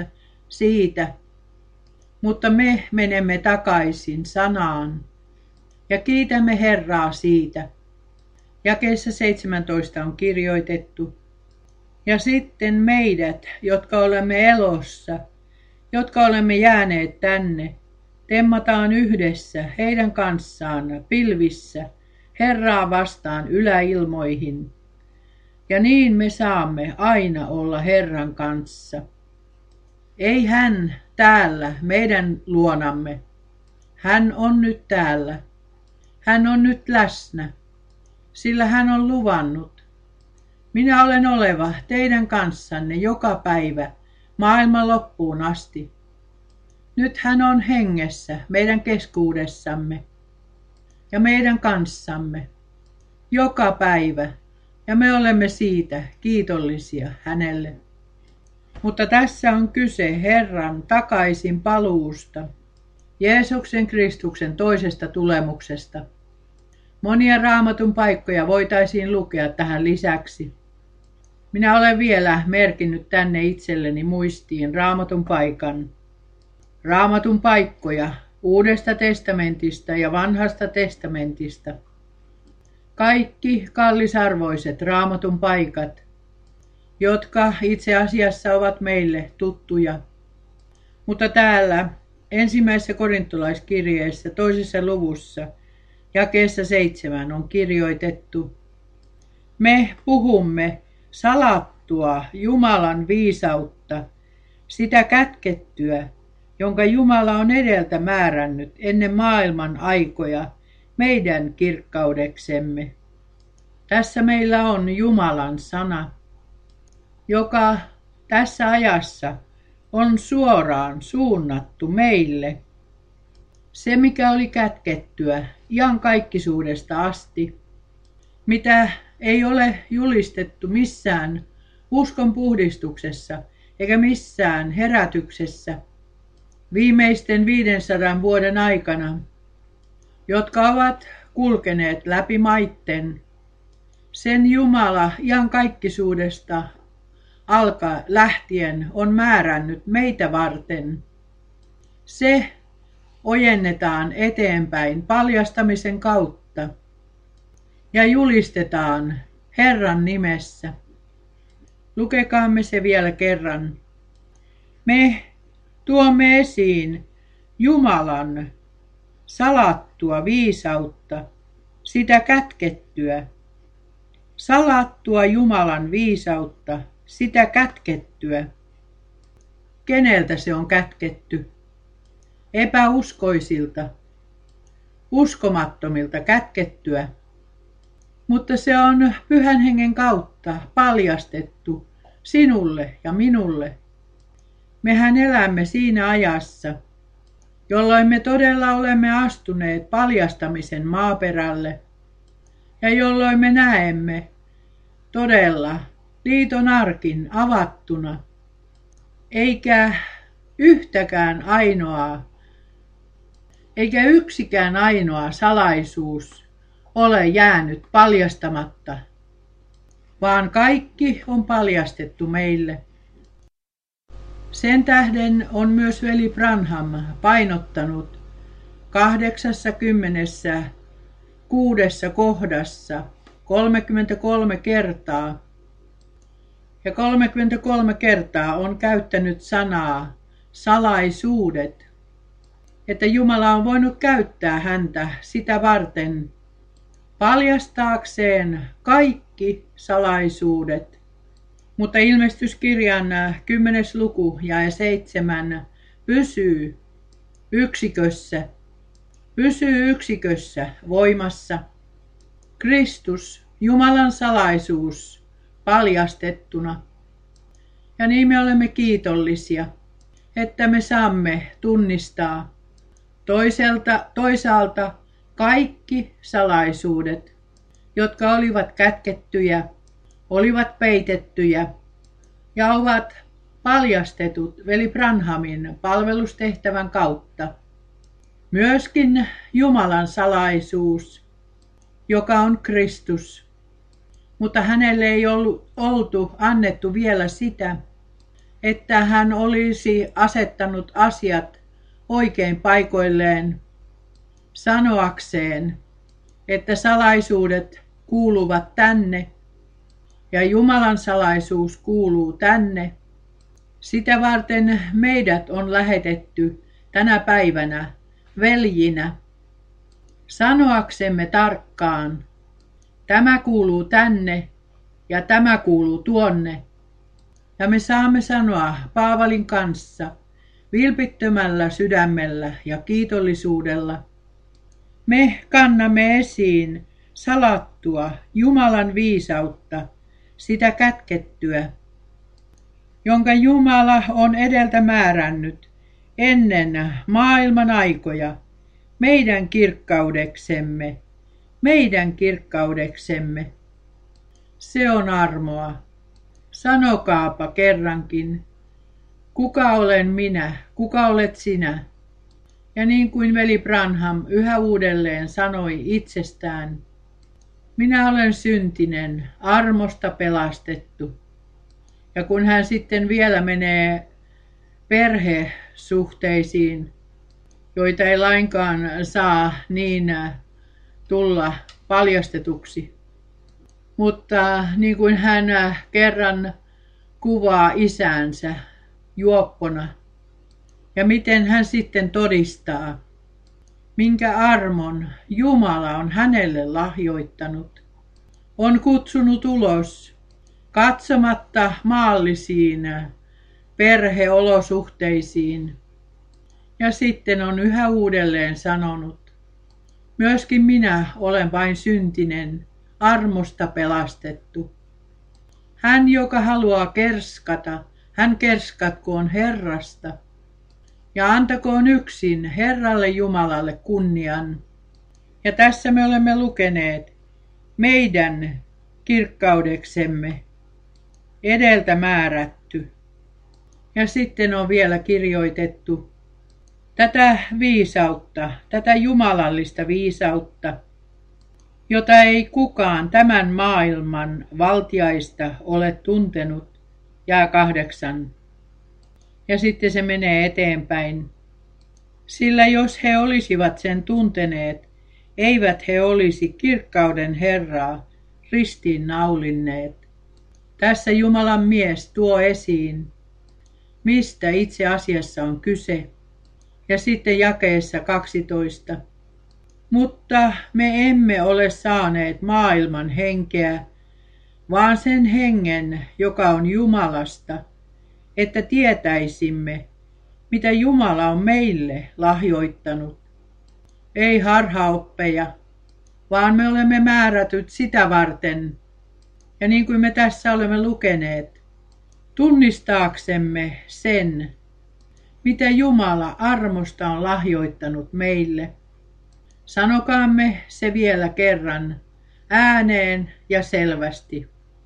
siitä, mutta me menemme takaisin sanaan ja kiitämme Herraa siitä. Jakeessa seitsemäntoista on kirjoitettu: ja sitten meidät, jotka olemme elossa, jotka olemme jääneet tänne, temmataan yhdessä heidän kanssaan pilvissä Herraa vastaan yläilmoihin. Ja niin me saamme aina olla Herran kanssa. Ei hän täällä meidän luonamme. Hän on nyt täällä. Hän on nyt läsnä, sillä hän on luvannut: minä olen oleva teidän kanssanne joka päivä maailman loppuun asti. Nyt hän on hengessä meidän keskuudessamme ja meidän kanssamme joka päivä, ja me olemme siitä kiitollisia hänelle. Mutta tässä on kyse Herran takaisin paluusta, Jeesuksen Kristuksen toisesta tulemuksesta. Monia Raamatun paikkoja voitaisiin lukea tähän lisäksi. Minä olen vielä merkinnyt tänne itselleni muistiin Raamatun paikan. Raamatun paikkoja Uudesta testamentista ja Vanhasta testamentista. Kaikki kallisarvoiset Raamatun paikat, jotka itse asiassa ovat meille tuttuja. Mutta täällä ensimmäisessä korintolaiskirjeessä toisessa luvussa jakeessa seitsemän on kirjoitettu: me puhumme salattua Jumalan viisautta, sitä kätkettyä, jonka Jumala on edeltä määrännyt ennen maailman aikoja meidän kirkkaudeksemme. Tässä meillä on Jumalan sana, joka tässä ajassa on suoraan suunnattu meille. Se, mikä oli kätkettyä iankaikkisuudesta asti, mitä ei ole julistettu missään uskon puhdistuksessa eikä missään herätyksessä viimeisten viidensadan vuoden aikana, jotka ovat kulkeneet läpi maitten. Sen Jumala iankaikkisuudesta alkaa lähtien on määrännyt meitä varten. Se ojennetaan eteenpäin paljastamisen kautta ja julistetaan Herran nimessä. Lukekaamme se vielä kerran. Me tuomme esiin Jumalan salattua viisautta, sitä kätkettyä. Salattua Jumalan viisautta, sitä kätkettyä. Keneltä se on kätketty? Epäuskoisilta, uskomattomilta kätkettyä. Mutta se on Pyhän Hengen kautta paljastettu sinulle ja minulle. Mehän elämme siinä ajassa, jolloin me todella olemme astuneet paljastamisen maaperälle ja jolloin me näemme todella liiton arkin avattuna, eikä yhtäkään ainoaa, eikä yksikään ainoa salaisuus ole jäänyt paljastamatta, vaan kaikki on paljastettu meille. Sen tähden on myös veli Branham painottanut kahdeksassa kuudessa kohdassa kolmekymmentäkolme kertaa, ja kolmekymmentäkolme kertaa on käyttänyt sanaa salaisuudet, että Jumala on voinut käyttää häntä sitä varten paljastaakseen kaikki salaisuudet. Mutta ilmestyskirjan kymmenes luku jae seitsemän pysyy yksikössä, pysyy yksikössä voimassa. Kristus, Jumalan salaisuus, paljastettuna. Ja niin me olemme kiitollisia, että me saamme tunnistaa toiselta, toisaalta kaikki salaisuudet, jotka olivat kätkettyjä, olivat peitettyjä ja ovat paljastetut veli Branhamin palvelustehtävän kautta. Myöskin Jumalan salaisuus, joka on Kristus, mutta hänelle ei ollut oltu annettu vielä sitä, että hän olisi asettanut asiat oikein paikoilleen sanoakseen, että salaisuudet kuuluvat tänne ja Jumalan salaisuus kuuluu tänne. Sitä varten meidät on lähetetty tänä päivänä veljinä sanoaksemme tarkkaan, tämä kuuluu tänne ja tämä kuuluu tuonne. Ja me saamme sanoa Paavalin kanssa vilpittömällä sydämellä ja kiitollisuudella. Me kannamme esiin salattua Jumalan viisautta, sitä kätkettyä, jonka Jumala on edeltä määrännyt ennen maailman aikoja meidän kirkkaudeksemme, meidän kirkkaudeksemme. Se on armoa. Sanokaapa kerrankin, kuka olen minä, kuka olet sinä? Ja niin kuin veli Branham yhä uudelleen sanoi itsestään, minä olen syntinen, armosta pelastettu. Ja kun hän sitten vielä menee perhesuhteisiin, joita ei lainkaan saa niin tulla paljastetuksi. Mutta niin kuin hän kerran kuvaa isäänsä juoppona, ja miten hän sitten todistaa, minkä armon Jumala on hänelle lahjoittanut, on kutsunut ulos katsomatta maallisiin perheolosuhteisiin. Ja sitten on yhä uudelleen sanonut, myöskin minä olen vain syntinen, armosta pelastettu. Hän, joka haluaa kerskata, hän kerskatkoon Herrasta. Ja antakoon yksin Herralle Jumalalle kunnian. Ja tässä me olemme lukeneet meidän kirkkaudeksemme edeltä määrätty. Ja sitten on vielä kirjoitettu tätä viisautta, tätä jumalallista viisautta, jota ei kukaan tämän maailman valtiaista ole tuntenut, jää kahdeksan. Ja sitten se menee eteenpäin. Sillä jos he olisivat sen tunteneet, eivät he olisi kirkkauden Herraa ristiin naulinneet. Tässä Jumalan mies tuo esiin, mistä itse asiassa on kyse. Ja sitten jakeessa kaksitoista. Mutta me emme ole saaneet maailman henkeä, vaan sen hengen, joka on Jumalasta, että tietäisimme, mitä Jumala on meille lahjoittanut. Ei harhaoppeja, vaan me olemme määrätyt sitä varten, ja niin kuin me tässä olemme lukeneet, tunnistaaksemme sen, mitä Jumala armosta on lahjoittanut meille. Sanokaamme se vielä kerran ääneen ja selvästi.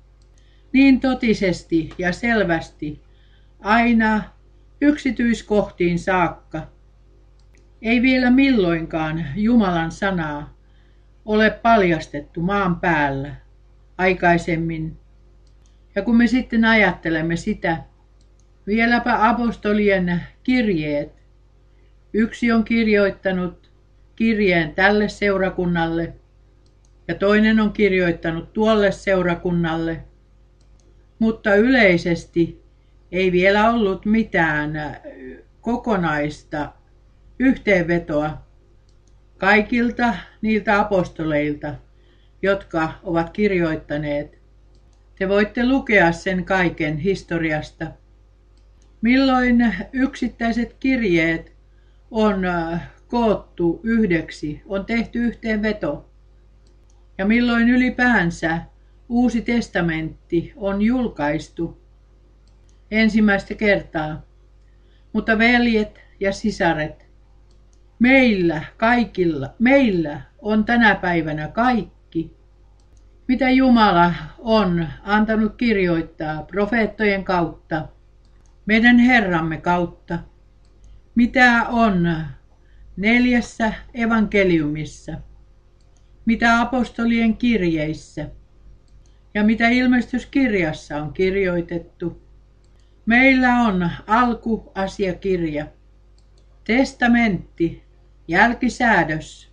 Niin totisesti ja selvästi, aina yksityiskohtiin saakka. Ei vielä milloinkaan Jumalan sanaa ole paljastettu maan päällä aikaisemmin. Ja kun me sitten ajattelemme sitä, vieläpä apostolien kirjeet. Yksi on kirjoittanut kirjeen tälle seurakunnalle ja toinen on kirjoittanut tuolle seurakunnalle. Mutta yleisesti ei vielä ollut mitään kokonaista yhteenvetoa kaikilta niiltä apostoleilta, jotka ovat kirjoittaneet. Te voitte lukea sen kaiken historiasta. Milloin yksittäiset kirjeet on koottu yhdeksi, on tehty yhteenveto. Ja milloin ylipäänsä Uusi testamentti on julkaistu ensimmäistä kertaa. Mutta veljet ja sisaret, meillä kaikilla, meillä on tänä päivänä kaikki, mitä Jumala on antanut kirjoittaa profeettojen kautta, meidän Herramme kautta, mitä on neljässä evankeliumissa, mitä apostolien kirjeissä ja mitä ilmestyskirjassa on kirjoitettu. Meillä on alkuasiakirja, testamentti, jälkisäädös,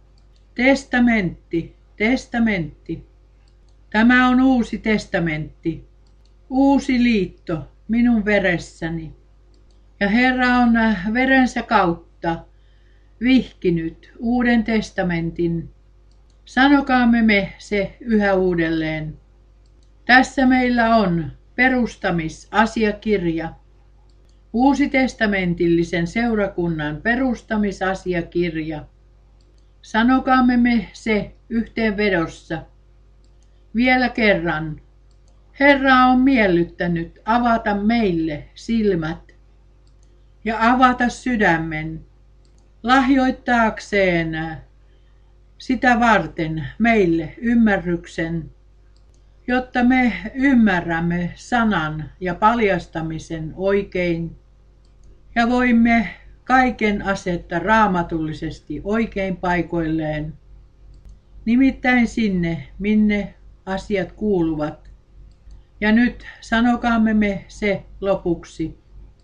testamentti, testamentti. Tämä on uusi testamentti, uusi liitto minun veressäni. Ja Herra on verensä kautta vihkinyt uuden testamentin. Sanokaamme me se yhä uudelleen. Tässä meillä on perustamisasiakirja, uusi testamentillisen seurakunnan perustamisasiakirja. Sanokaamme me se yhteenvedossa. Vielä kerran. Herra on miellyttänyt avata meille silmät ja avata sydämen, lahjoittaakseen sitä varten meille ymmärryksen, jotta me ymmärrämme sanan ja paljastamisen oikein ja voimme kaiken asettaa raamatullisesti oikein paikoilleen, nimittäin sinne, minne asiat kuuluvat. Ja nyt sanokaamme me se lopuksi.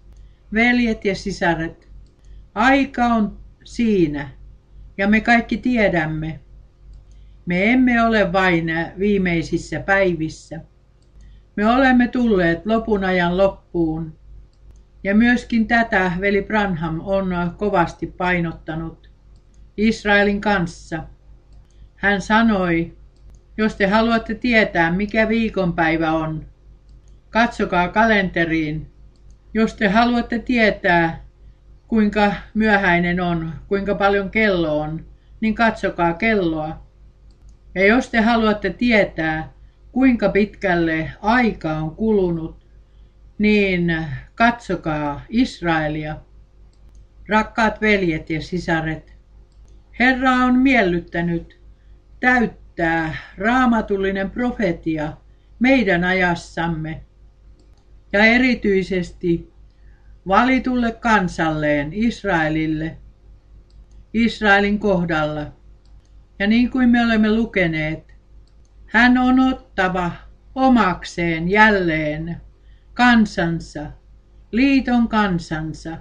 Veljet ja sisaret, aika on siinä, ja me kaikki tiedämme. Me emme ole vain viimeisissä päivissä. Me olemme tulleet lopun ajan loppuun. Ja myöskin tätä veli Branham on kovasti painottanut Israelin kanssa. Hän sanoi, jos te haluatte tietää, mikä viikonpäivä on, katsokaa kalenteriin. Jos te haluatte tietää, kuinka myöhäinen on, kuinka paljon kello on, niin katsokaa kelloa. Ja jos te haluatte tietää, kuinka pitkälle aika on kulunut, niin katsokaa Israelia. Rakkaat veljet ja sisaret, Herra on miellyttänyt täyttää raamatullinen profetia meidän ajassamme ja erityisesti valitulle kansalleen Israelille, Israelin kohdalla. Ja niin kuin me olemme lukeneet, hän on ottava omakseen jälleen kansansa, liiton kansansa,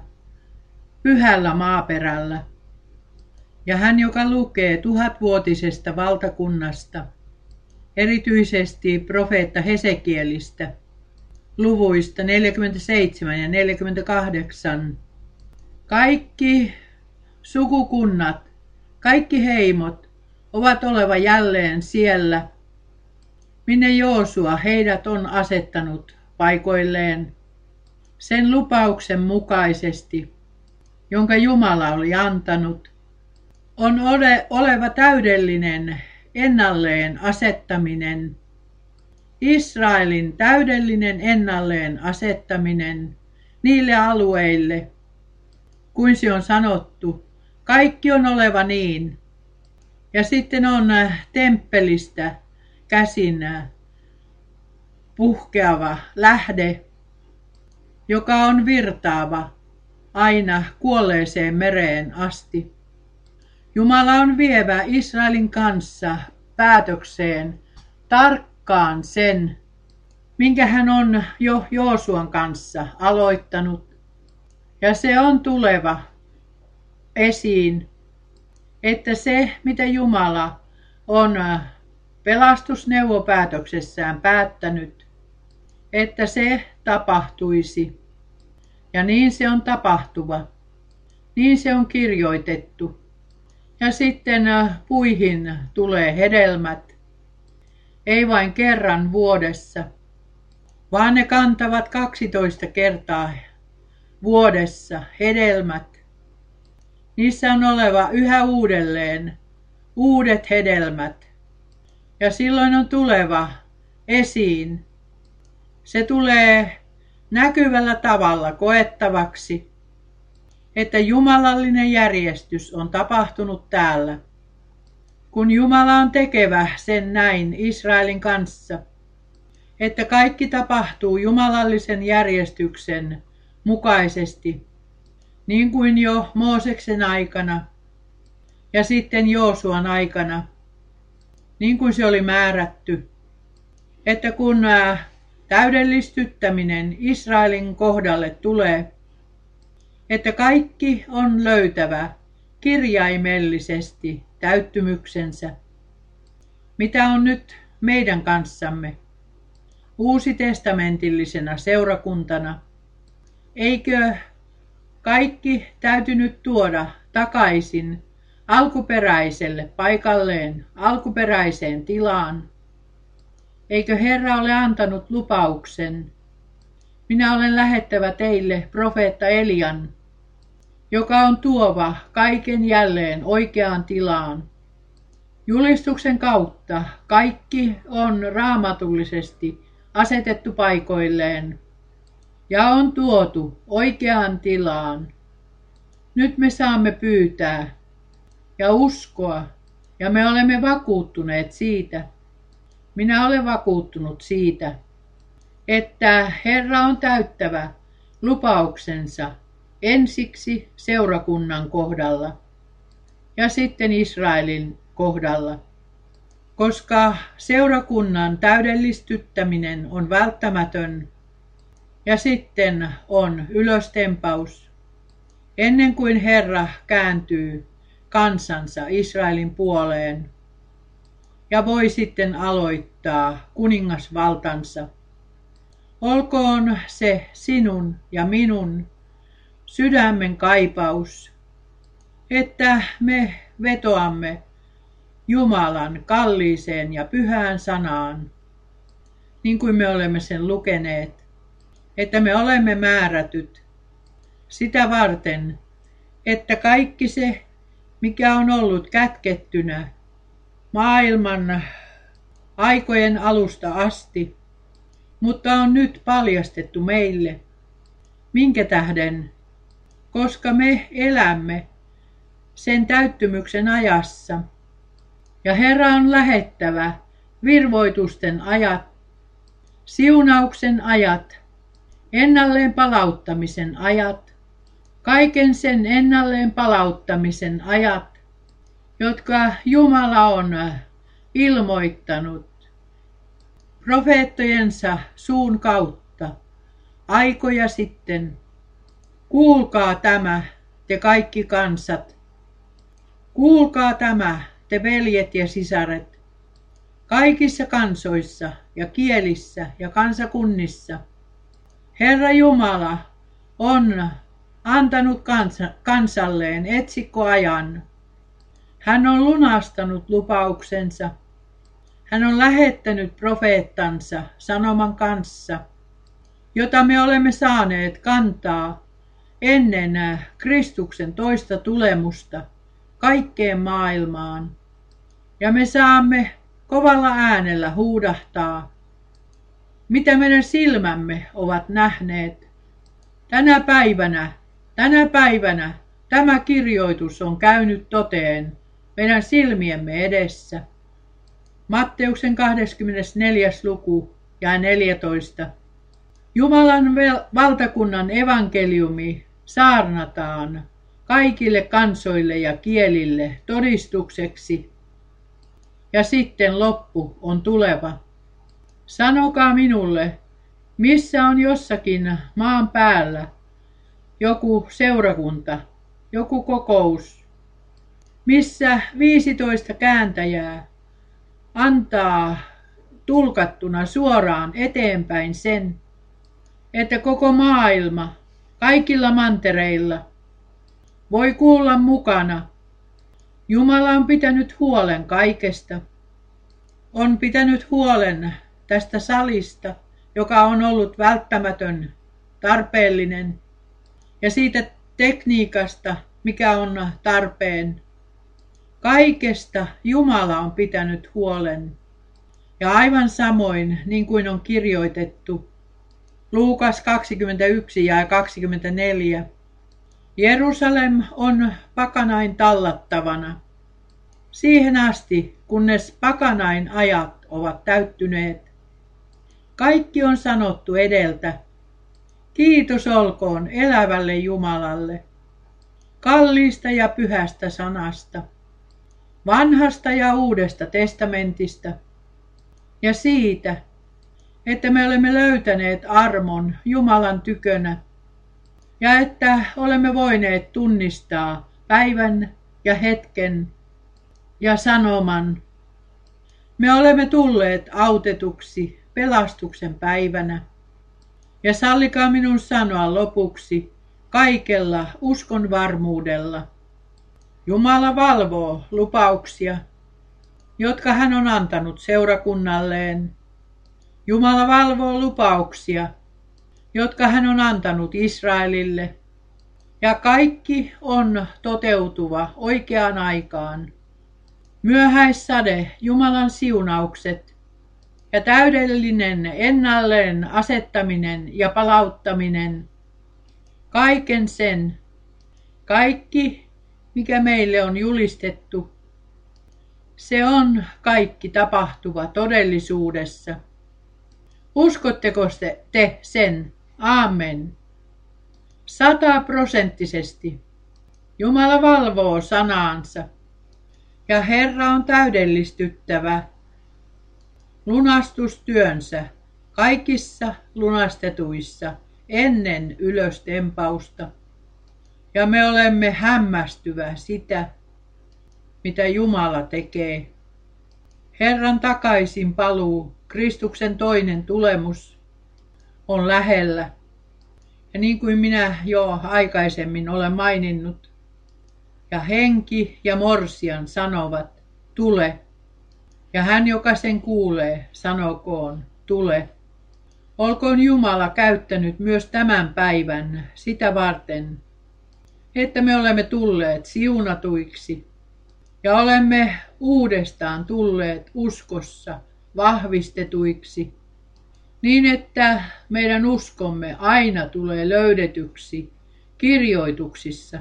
pyhällä maaperällä. Ja hän, joka lukee tuhatvuotisesta valtakunnasta, erityisesti profeetta Hesekielistä, luvuista neljäkymmentäseitsemän ja neljäkymmentäkahdeksan, kaikki sukukunnat, kaikki heimot ovat oleva jälleen siellä, minne Joosua heidät on asettanut paikoilleen sen lupauksen mukaisesti, jonka Jumala oli antanut. On ole, oleva täydellinen ennalleen asettaminen, Israelin täydellinen ennalleen asettaminen niille alueille, kuin se on sanottu, kaikki on oleva niin. Ja sitten on temppelistä käsin puhkeava lähde, joka on virtaava aina kuolleeseen mereen asti. Jumala on vievä Israelin kanssa päätökseen tarkkaan sen, minkä hän on jo Joosuan kanssa aloittanut. Ja se on tuleva esiin, että se, mitä Jumala on pelastusneuvopäätöksessään päättänyt, että se tapahtuisi. Ja niin se on tapahtuva. Niin se on kirjoitettu. Ja sitten puihin tulee hedelmät. Ei vain kerran vuodessa, vaan ne kantavat kaksitoista kertaa vuodessa hedelmät. Niissä on oleva yhä uudelleen uudet hedelmät. Ja silloin on tuleva esiin. Se tulee näkyvällä tavalla koettavaksi, että jumalallinen järjestys on tapahtunut täällä. Kun Jumala on tekevä sen näin Israelin kanssa, että kaikki tapahtuu jumalallisen järjestyksen mukaisesti, niin kuin jo Mooseksen aikana ja sitten Joosuan aikana, niin kuin se oli määrätty, että kun täydellistyttäminen Israelin kohdalle tulee, että kaikki on löytävä kirjaimellisesti täyttymyksensä, mitä on nyt meidän kanssamme uusitestamentillisena seurakuntana. Eikö kaikki täytynyt tuoda takaisin alkuperäiselle paikalleen, alkuperäiseen tilaan? Eikö Herra ole antanut lupauksen? Minä olen lähettävä teille profeetta Elian, joka on tuova kaiken jälleen oikeaan tilaan. Julistuksen kautta kaikki on raamatullisesti asetettu paikoilleen ja on tuotu oikeaan tilaan. Nyt me saamme pyytää ja uskoa, ja me olemme vakuuttuneet siitä. Minä olen vakuuttunut siitä, että Herra on täyttävä lupauksensa ensiksi seurakunnan kohdalla ja sitten Israelin kohdalla, koska seurakunnan täydellistyttäminen on välttämätön ja sitten on ylöstempaus, ennen kuin Herra kääntyy kansansa Israelin puoleen ja voi sitten aloittaa kuningasvaltansa. Olkoon se sinun ja minun sydämen kaipaus, että me vetoamme Jumalan kalliiseen ja pyhään sanaan, niin kuin me olemme sen lukeneet, että me olemme määrätyt sitä varten, että kaikki se, mikä on ollut kätkettynä maailman aikojen alusta asti, mutta on nyt paljastettu meille. Minkä tähden? Koska me elämme sen täyttymyksen ajassa. Ja Herra on lähettävä virvoitusten ajat, siunauksen ajat, ennalleen palauttamisen ajat, kaiken sen ennalleen palauttamisen ajat, jotka Jumala on ilmoittanut profeettojensa suun kautta aikoja sitten. Kuulkaa tämä, te kaikki kansat. Kuulkaa tämä, te veljet ja sisaret, kaikissa kansoissa ja kielissä ja kansakunnissa. Herra Jumala on antanut kansa, kansalleen etsikkoajan. Hän on lunastanut lupauksensa. Hän on lähettänyt profeettansa sanoman kanssa, jota me olemme saaneet kantaa ennen Kristuksen toista tulemusta kaikkeen maailmaan. Ja me saamme kovalla äänellä huudahtaa, mitä meidän silmämme ovat nähneet. Tänä päivänä, tänä päivänä tämä kirjoitus on käynyt toteen meidän silmiemme edessä. Matteuksen kahdeskymmenesneljäs luku ja neljätoista. Jumalan valtakunnan evankeliumi saarnataan kaikille kansoille ja kielille todistukseksi. Ja sitten loppu on tuleva. Sanokaa minulle, missä on jossakin maan päällä joku seurakunta, joku kokous, missä viisitoista kääntäjää antaa tulkattuna suoraan eteenpäin sen, että koko maailma kaikilla mantereilla voi kuulla mukana. Jumala on pitänyt huolen kaikesta. On pitänyt huolen tästä salista, joka on ollut välttämätön, tarpeellinen, ja siitä tekniikasta, mikä on tarpeen. Kaikesta Jumala on pitänyt huolen. Ja aivan samoin, niin kuin on kirjoitettu, Luukas kaksikymmentäyksi ja kaksikymmentäneljä. Jerusalem on pakanain tallattavana, siihen asti, kunnes pakanain ajat ovat täyttyneet. Kaikki on sanottu edeltä. Kiitos olkoon elävälle Jumalalle, kalliista ja pyhästä sanasta, vanhasta ja uudesta testamentista, ja siitä, että me olemme löytäneet armon Jumalan tykönä ja että olemme voineet tunnistaa päivän ja hetken ja sanoman. Me olemme tulleet autetuksi pelastuksen päivänä. Ja sallikaa minun sanoa lopuksi kaikella uskon varmuudella. Jumala valvoo lupauksia, jotka hän on antanut seurakunnalleen. Jumala valvoo lupauksia, jotka hän on antanut Israelille. Ja kaikki on toteutuva oikeaan aikaan. Myöhäissade, Jumalan siunaukset ja täydellinen ennalleen asettaminen ja palauttaminen. Kaiken sen, kaikki mikä meille on julistettu, se on kaikki tapahtuva todellisuudessa. Uskotteko te sen? Aamen. Sataprosenttisesti. Jumala valvoo sanaansa ja Herra on täydellistyttävä lunastustyönsä kaikissa lunastetuissa ennen ylöstempausta. Ja me olemme hämmästyvä sitä, mitä Jumala tekee. Herran takaisin paluu, Kristuksen toinen tulemus, on lähellä. Ja niin kuin minä jo aikaisemmin olen maininnut, ja henki ja morsian sanovat, tule. Ja hän, joka sen kuulee, sanokoon, tule. Olkoon Jumala käyttänyt myös tämän päivän sitä varten, että me olemme tulleet siunatuiksi ja olemme uudestaan tulleet uskossa vahvistetuiksi, niin että meidän uskomme aina tulee löydetyksi kirjoituksissa,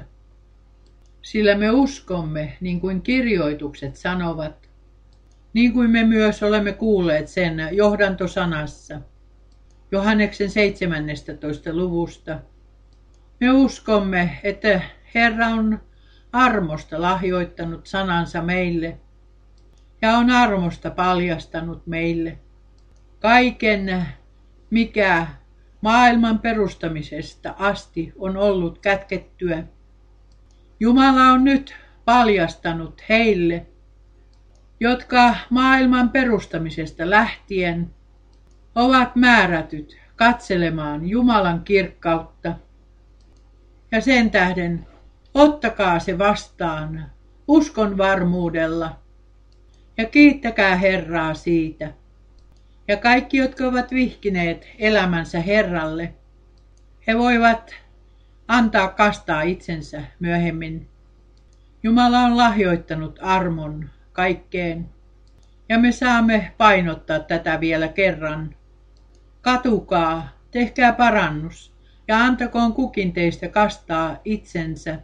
sillä me uskomme niin kuin kirjoitukset sanovat, niin kuin me myös olemme kuulleet sen johdantosanassa Johanneksen seitsemännestätoista luvusta. Me uskomme, että Herra on armosta lahjoittanut sanansa meille ja on armosta paljastanut meille kaiken, mikä maailman perustamisesta asti on ollut kätkettyä. Jumala on nyt paljastanut heille, jotka maailman perustamisesta lähtien ovat määrätyt katselemaan Jumalan kirkkautta. Ja sen tähden ottakaa se vastaan uskon varmuudella ja kiittäkää Herraa siitä. Ja kaikki, jotka ovat vihkineet elämänsä Herralle, he voivat antaa kastaa itsensä myöhemmin. Jumala on lahjoittanut armon kaikkeen ja me saamme painottaa tätä vielä kerran. Katukaa, tehkää parannus. Ja antakoon kukin teistä kastaa itsensä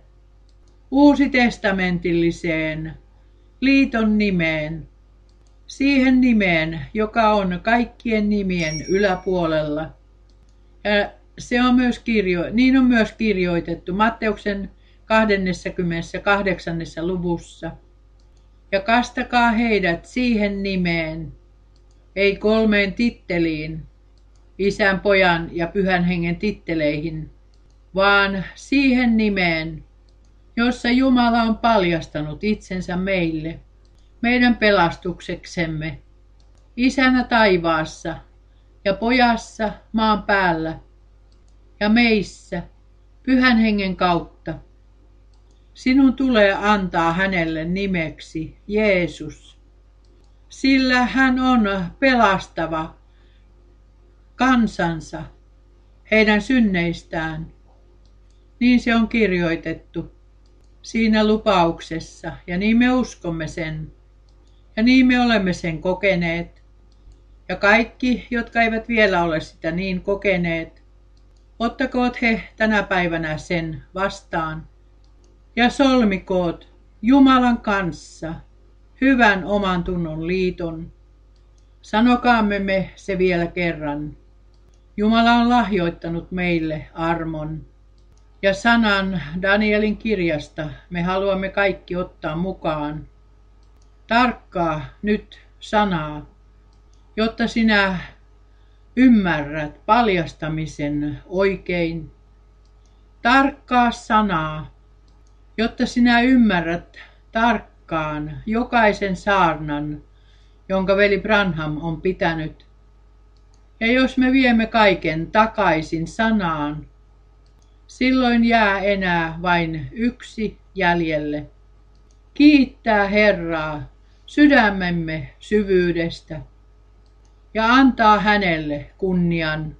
uusitestamentilliseen liiton nimeen, siihen nimeen, joka on kaikkien nimien yläpuolella. Ja se on myös kirjo, niin on myös kirjoitettu Matteuksen kahdeskymmeneskahdeksas luvussa. Ja kastakaa heidät siihen nimeen, ei kolmeen titteliin, Isän, Pojan ja Pyhän Hengen titteleihin, vaan siihen nimeen, jossa Jumala on paljastanut itsensä meille, meidän pelastukseksemme, Isänä taivaassa ja Pojassa maan päällä ja meissä Pyhän Hengen kautta. Sinun tulee antaa hänelle nimeksi Jeesus, sillä hän on pelastava kansansa heidän synneistään. Niin se on kirjoitettu siinä lupauksessa ja niin me uskomme sen ja niin me olemme sen kokeneet. Ja kaikki, jotka eivät vielä ole sitä niin kokeneet, ottakoot he tänä päivänä sen vastaan ja solmikoot Jumalan kanssa hyvän oman tunnon liiton. Sanokaamme me se vielä kerran. Jumala on lahjoittanut meille armon. Ja sanan Danielin kirjasta me haluamme kaikki ottaa mukaan. Tarkkaa nyt sanaa, jotta sinä ymmärrät paljastamisen oikein. Tarkkaa sanaa, jotta sinä ymmärrät tarkkaan jokaisen saarnan, jonka veli Branham on pitänyt. Ja jos me viemme kaiken takaisin sanaan, silloin jää enää vain yksi jäljelle. Kiittää Herraa sydämemme syvyydestä ja antaa hänelle kunnian.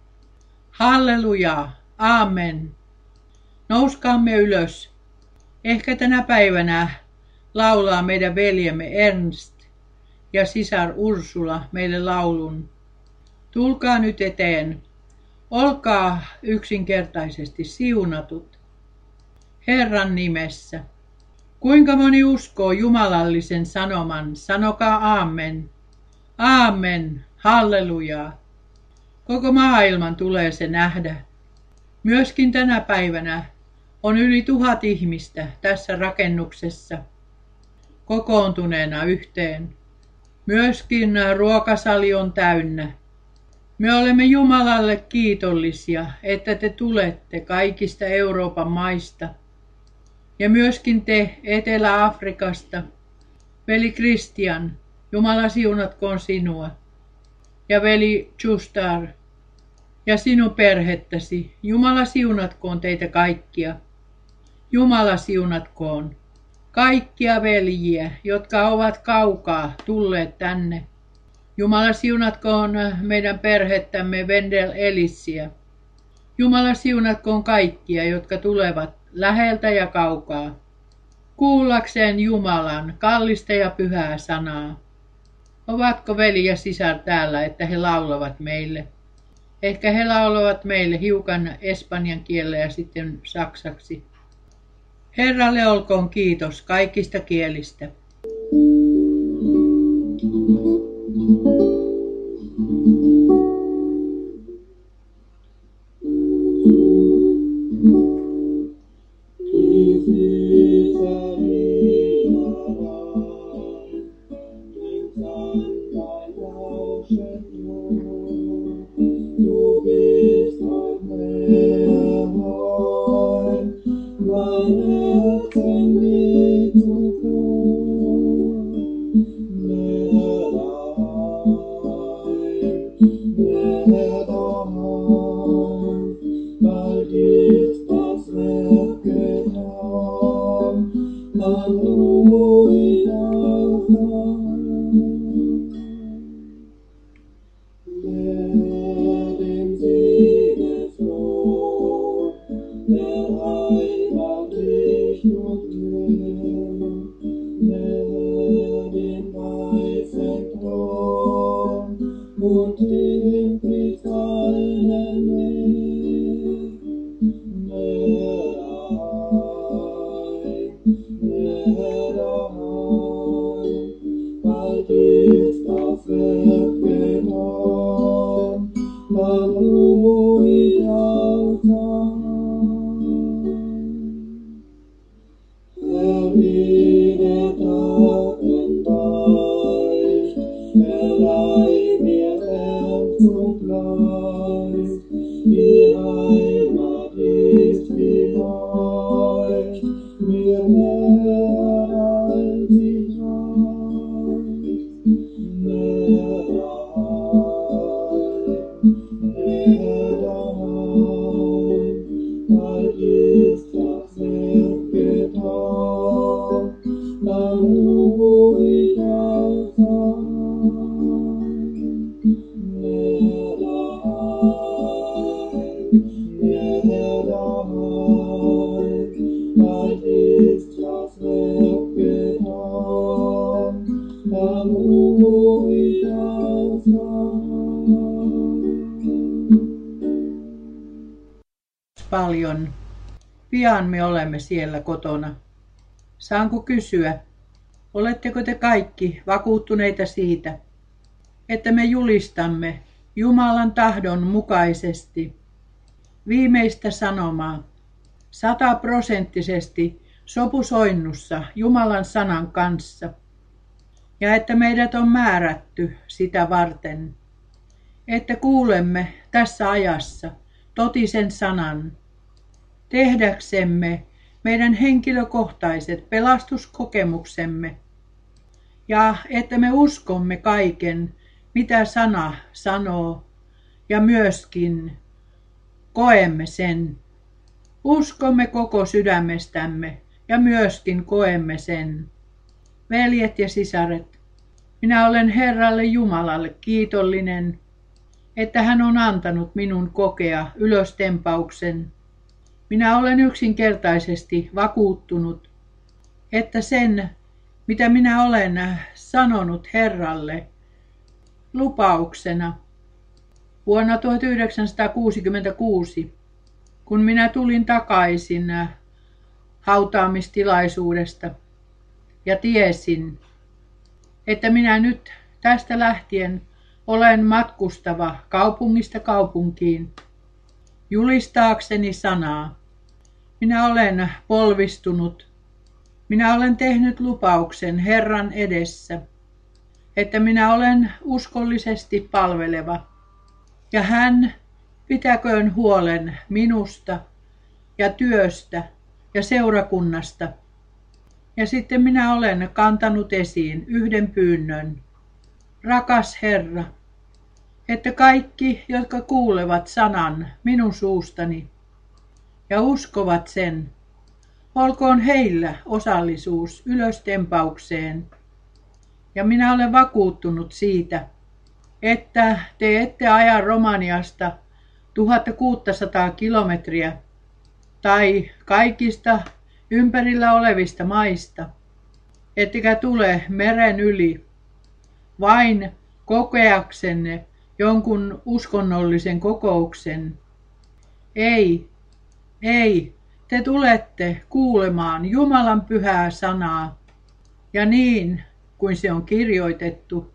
Halleluja, aamen. Nouskaamme ylös. Ehkä tänä päivänä laulaa meidän veljemme Ernst ja sisar Ursula meille laulun. Tulkaa nyt eteen. Olkaa yksinkertaisesti siunatut. Herran nimessä. Kuinka moni uskoo jumalallisen sanoman, sanokaa aamen. Aamen, hallelujaa. Koko maailman tulee se nähdä. Myöskin tänä päivänä on yli tuhat ihmistä tässä rakennuksessa kokoontuneena yhteen. Myöskin ruokasali on täynnä. Me olemme Jumalalle kiitollisia, että te tulette kaikista Euroopan maista. Ja myöskin te Etelä-Afrikasta. Veli Christian, Jumala siunatkoon sinua. Ja veli Justar ja sinun perhettäsi. Jumala siunatkoon teitä kaikkia. Jumala siunatkoon kaikkia veljiä, jotka ovat kaukaa tulleet tänne. Jumala siunatkoon meidän perhettämme Wendel Elissiä. Jumala siunatkoon kaikkia, jotka tulevat läheltä ja kaukaa, kuullakseen Jumalan kallista ja pyhää sanaa. Ovatko veli ja sisar täällä, että he laulavat meille? Ehkä he laulavat meille hiukan espanjan kielellä ja sitten saksaksi. Herralle olkoon kiitos kaikista kielistä. Paljon. Pian me olemme siellä kotona. Saanko kysyä, oletteko te kaikki vakuuttuneita siitä, että me julistamme Jumalan tahdon mukaisesti viimeistä sanomaa sataprosenttisesti sopusoinnussa Jumalan sanan kanssa ja että meidät on määrätty sitä varten. että kuulemme tässä ajassa totisen sanan, tehdäksemme meidän henkilökohtaiset pelastuskokemuksemme ja että me uskomme kaiken, mitä sana sanoo ja myöskin koemme sen. Uskomme koko sydämestämme ja myöskin koemme sen. Veljet ja sisaret, minä olen Herralle Jumalalle kiitollinen, että hän on antanut minun kokea ylöstempauksen. Minä olen yksinkertaisesti vakuuttunut, että sen, mitä minä olen sanonut Herralle lupauksena vuonna tuhatyhdeksänsataakuusikymmentäkuusi, kun minä tulin takaisin hautaamistilaisuudesta ja tiesin, että minä nyt tästä lähtien olen matkustava kaupungista kaupunkiin julistaakseni sanaa. Minä olen polvistunut. Minä olen tehnyt lupauksen Herran edessä, että minä olen uskollisesti palveleva ja hän pitäköön huolen minusta ja työstä ja seurakunnasta. Ja sitten minä olen kantanut esiin yhden pyynnön. Rakas Herra, että kaikki, jotka kuulevat sanan minun suustani ja uskovat sen, olkoon heillä osallisuus ylöstempaukseen. Ja minä olen vakuuttunut siitä, että te ette aja Romaniasta tuhatkuusisataa kilometriä tai kaikista ympärillä olevista maista, ettekä tule meren yli vain kokeaksenne jonkun uskonnollisen kokouksen. Ei, ei, te tulette kuulemaan Jumalan pyhää sanaa ja niin kuin se on kirjoitettu,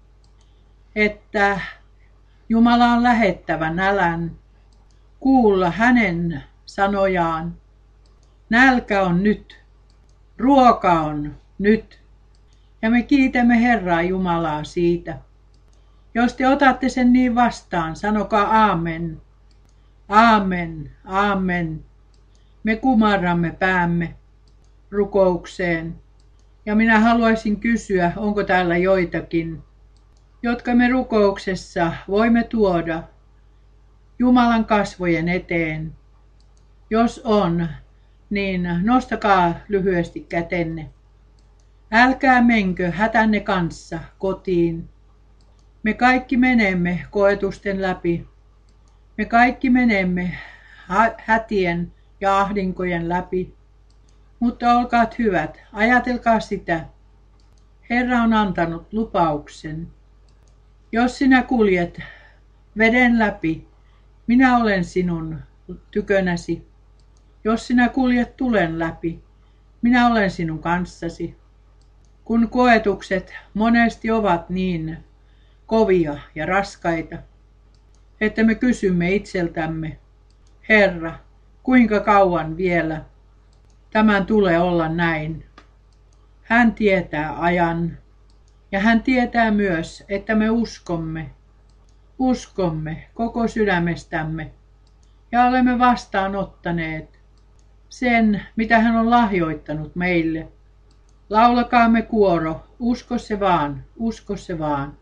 että Jumala on lähettävä nälän kuulla hänen sanojaan. Nälkä on nyt, ruoka on nyt, ja me kiitämme Herraa Jumalaa siitä. Jos te otatte sen niin vastaan, sanokaa aamen, aamen, aamen. Me kumarramme päämme rukoukseen, ja minä haluaisin kysyä, onko täällä joitakin, jotka me rukouksessa voimme tuoda Jumalan kasvojen eteen. Jos on, niin nostakaa lyhyesti kätenne. Älkää menkö hätänne kanssa kotiin. Me kaikki menemme koetusten läpi. Me kaikki menemme hätien ja ahdinkojen läpi. Mutta olkaat hyvät, ajatelkaa sitä. Herra on antanut lupauksen. Jos sinä kuljet veden läpi, minä olen sinun tykönäsi. Jos sinä kuljet tulen läpi, minä olen sinun kanssasi. Kun koetukset monesti ovat niin kovia ja raskaita, että me kysymme itseltämme, Herra, kuinka kauan vielä tämän tulee olla näin? Hän tietää ajan ja hän tietää myös, että me uskomme, uskomme koko sydämestämme ja olemme vastaanottaneet sen, mitä hän on lahjoittanut meille. Laulakaamme kuoro, usko se vaan, usko se vaan.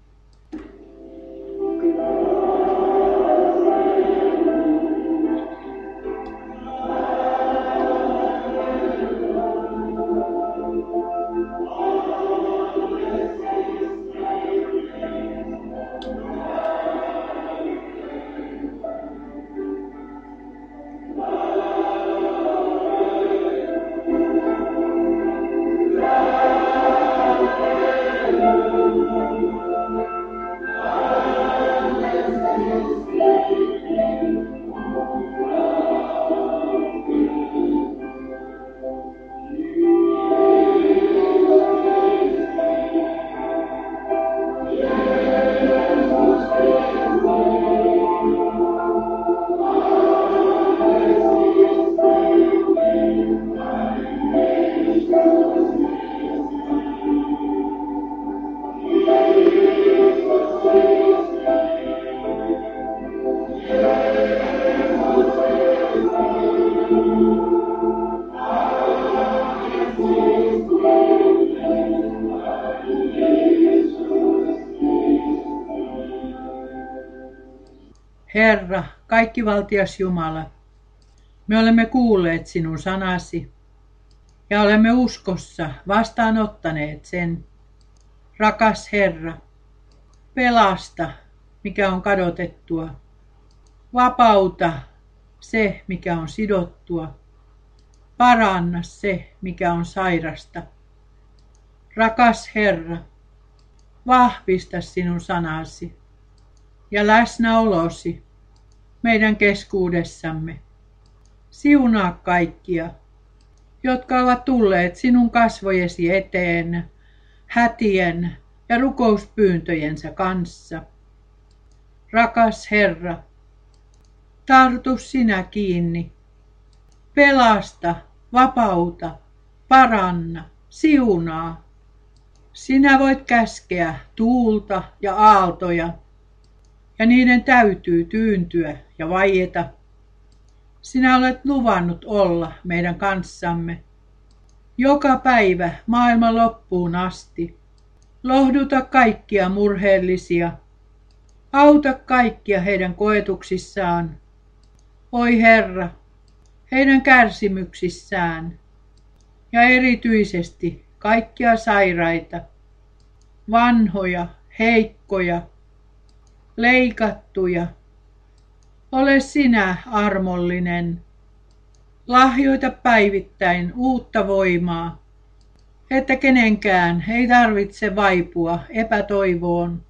Herra, kaikkivaltias Jumala, me olemme kuulleet sinun sanasi ja olemme uskossa vastaanottaneet sen. Rakas Herra, pelasta, mikä on kadotettua. Vapauta se, mikä on sidottua. Paranna se, mikä on sairasta. Rakas Herra, vahvista sinun sanasi ja läsnäolosi meidän keskuudessamme. Siunaa kaikkia, jotka ovat tulleet sinun kasvojesi eteen hätien ja rukouspyyntöjensä kanssa. Rakas Herra, tartu sinä kiinni. Pelasta, vapauta, paranna, siunaa. Sinä voit käskeä tuulta ja aaltoja, ja niiden täytyy tyyntyä ja vaieta. Sinä olet luvannut olla meidän kanssamme joka päivä maailman loppuun asti. Lohduta kaikkia murheellisia. Auta kaikkia heidän koetuksissaan. Oi Herra, heidän kärsimyksissään ja erityisesti kaikkia sairaita, vanhoja, heikkoja, leikattuja. Ole sinä armollinen. Lahjoita päivittäin uutta voimaa, että kenenkään ei tarvitse vaipua epätoivoon.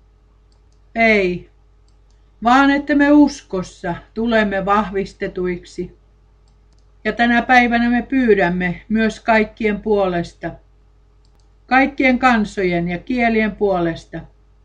Ei, vaan että me uskossa tulemme vahvistetuiksi. Ja tänä päivänä me pyydämme myös kaikkien puolesta, kaikkien kansojen ja kielien puolesta,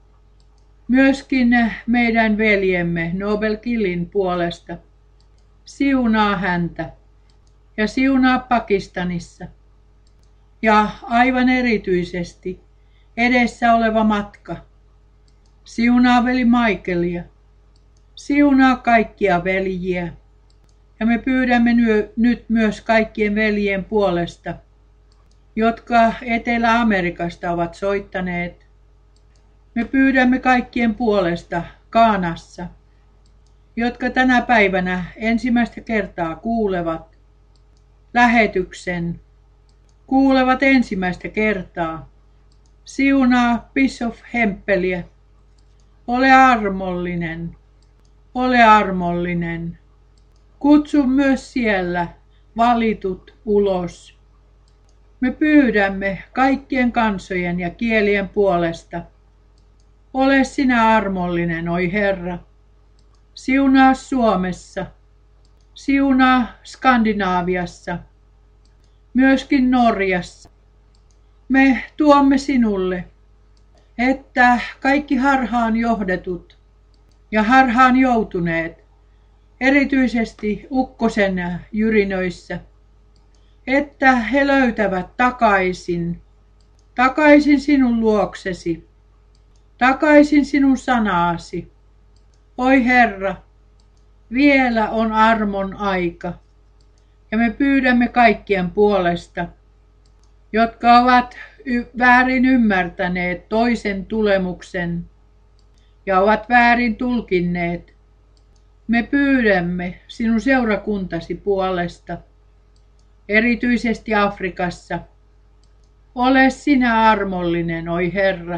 myöskin meidän veljemme Nobel Killin puolesta. Siunaa häntä ja siunaa Pakistanissa ja aivan erityisesti edessä oleva matka. Siunaa veli Michaelia, siunaa kaikkia veljiä ja me pyydämme nyt myös kaikkien veljien puolesta, jotka Etelä-Amerikasta ovat soittaneet. Me pyydämme kaikkien puolesta Ghanassa, jotka tänä päivänä ensimmäistä kertaa kuulevat lähetyksen, kuulevat ensimmäistä kertaa. Siunaa Bishop Hemppeliä. Ole armollinen, ole armollinen. Kutsu myös siellä valitut ulos. Me pyydämme kaikkien kansojen ja kielien puolesta. Ole sinä armollinen, oi Herra. Siunaa Suomessa, siunaa Skandinaaviassa, myöskin Norjassa. Me tuomme sinulle, että kaikki harhaan johdetut ja harhaan joutuneet, erityisesti ukkosen jyrinöissä, että he löytävät takaisin, takaisin sinun luoksesi, takaisin sinun sanaasi. Oi Herra, vielä on armon aika, ja me pyydämme kaikkien puolesta, jotka ovat y- väärin ymmärtäneet toisen tulemuksen ja ovat väärin tulkinneet. Me pyydämme sinun seurakuntasi puolesta, erityisesti Afrikassa. Ole sinä armollinen, oi Herra.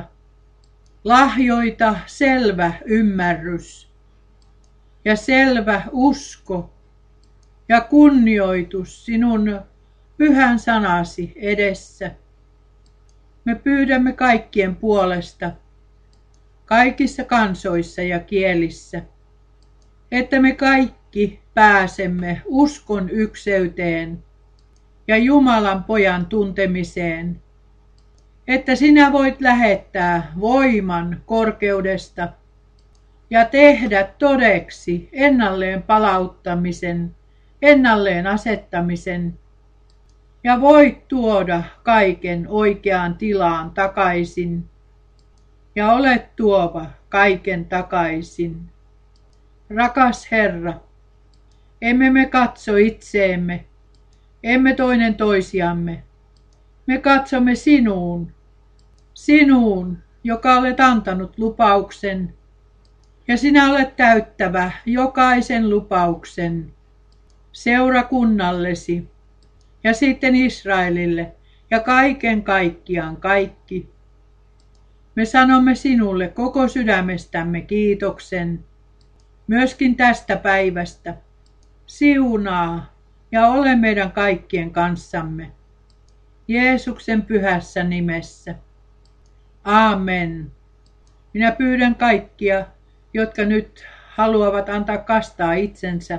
Lahjoita selvä ymmärrys ja selvä usko ja kunnioitus sinun pyhän sanasi edessä. Me pyydämme kaikkien puolesta, kaikissa kansoissa ja kielissä, että me kaikki pääsemme uskon ykseyteen ja Jumalan pojan tuntemiseen, että sinä voit lähettää voiman korkeudesta ja tehdä todeksi ennalleen palauttamisen, ennalleen asettamisen ja voit tuoda kaiken oikeaan tilaan takaisin ja olet tuova kaiken takaisin. Rakas Herra, emme me katso itseemme, emme toinen toisiamme. Me katsomme sinuun, sinuun, joka olet antanut lupauksen, Ja sinä olet täyttävä jokaisen lupauksen seurakunnallesi ja sitten Israelille ja kaiken kaikkiaan kaikki. Me sanomme sinulle koko sydämestämme kiitoksen myöskin tästä päivästä. Siunaa ja ole meidän kaikkien kanssamme. Jeesuksen pyhässä nimessä. Aamen. Minä pyydän kaikkia, jotka nyt haluavat antaa kastaa itsensä,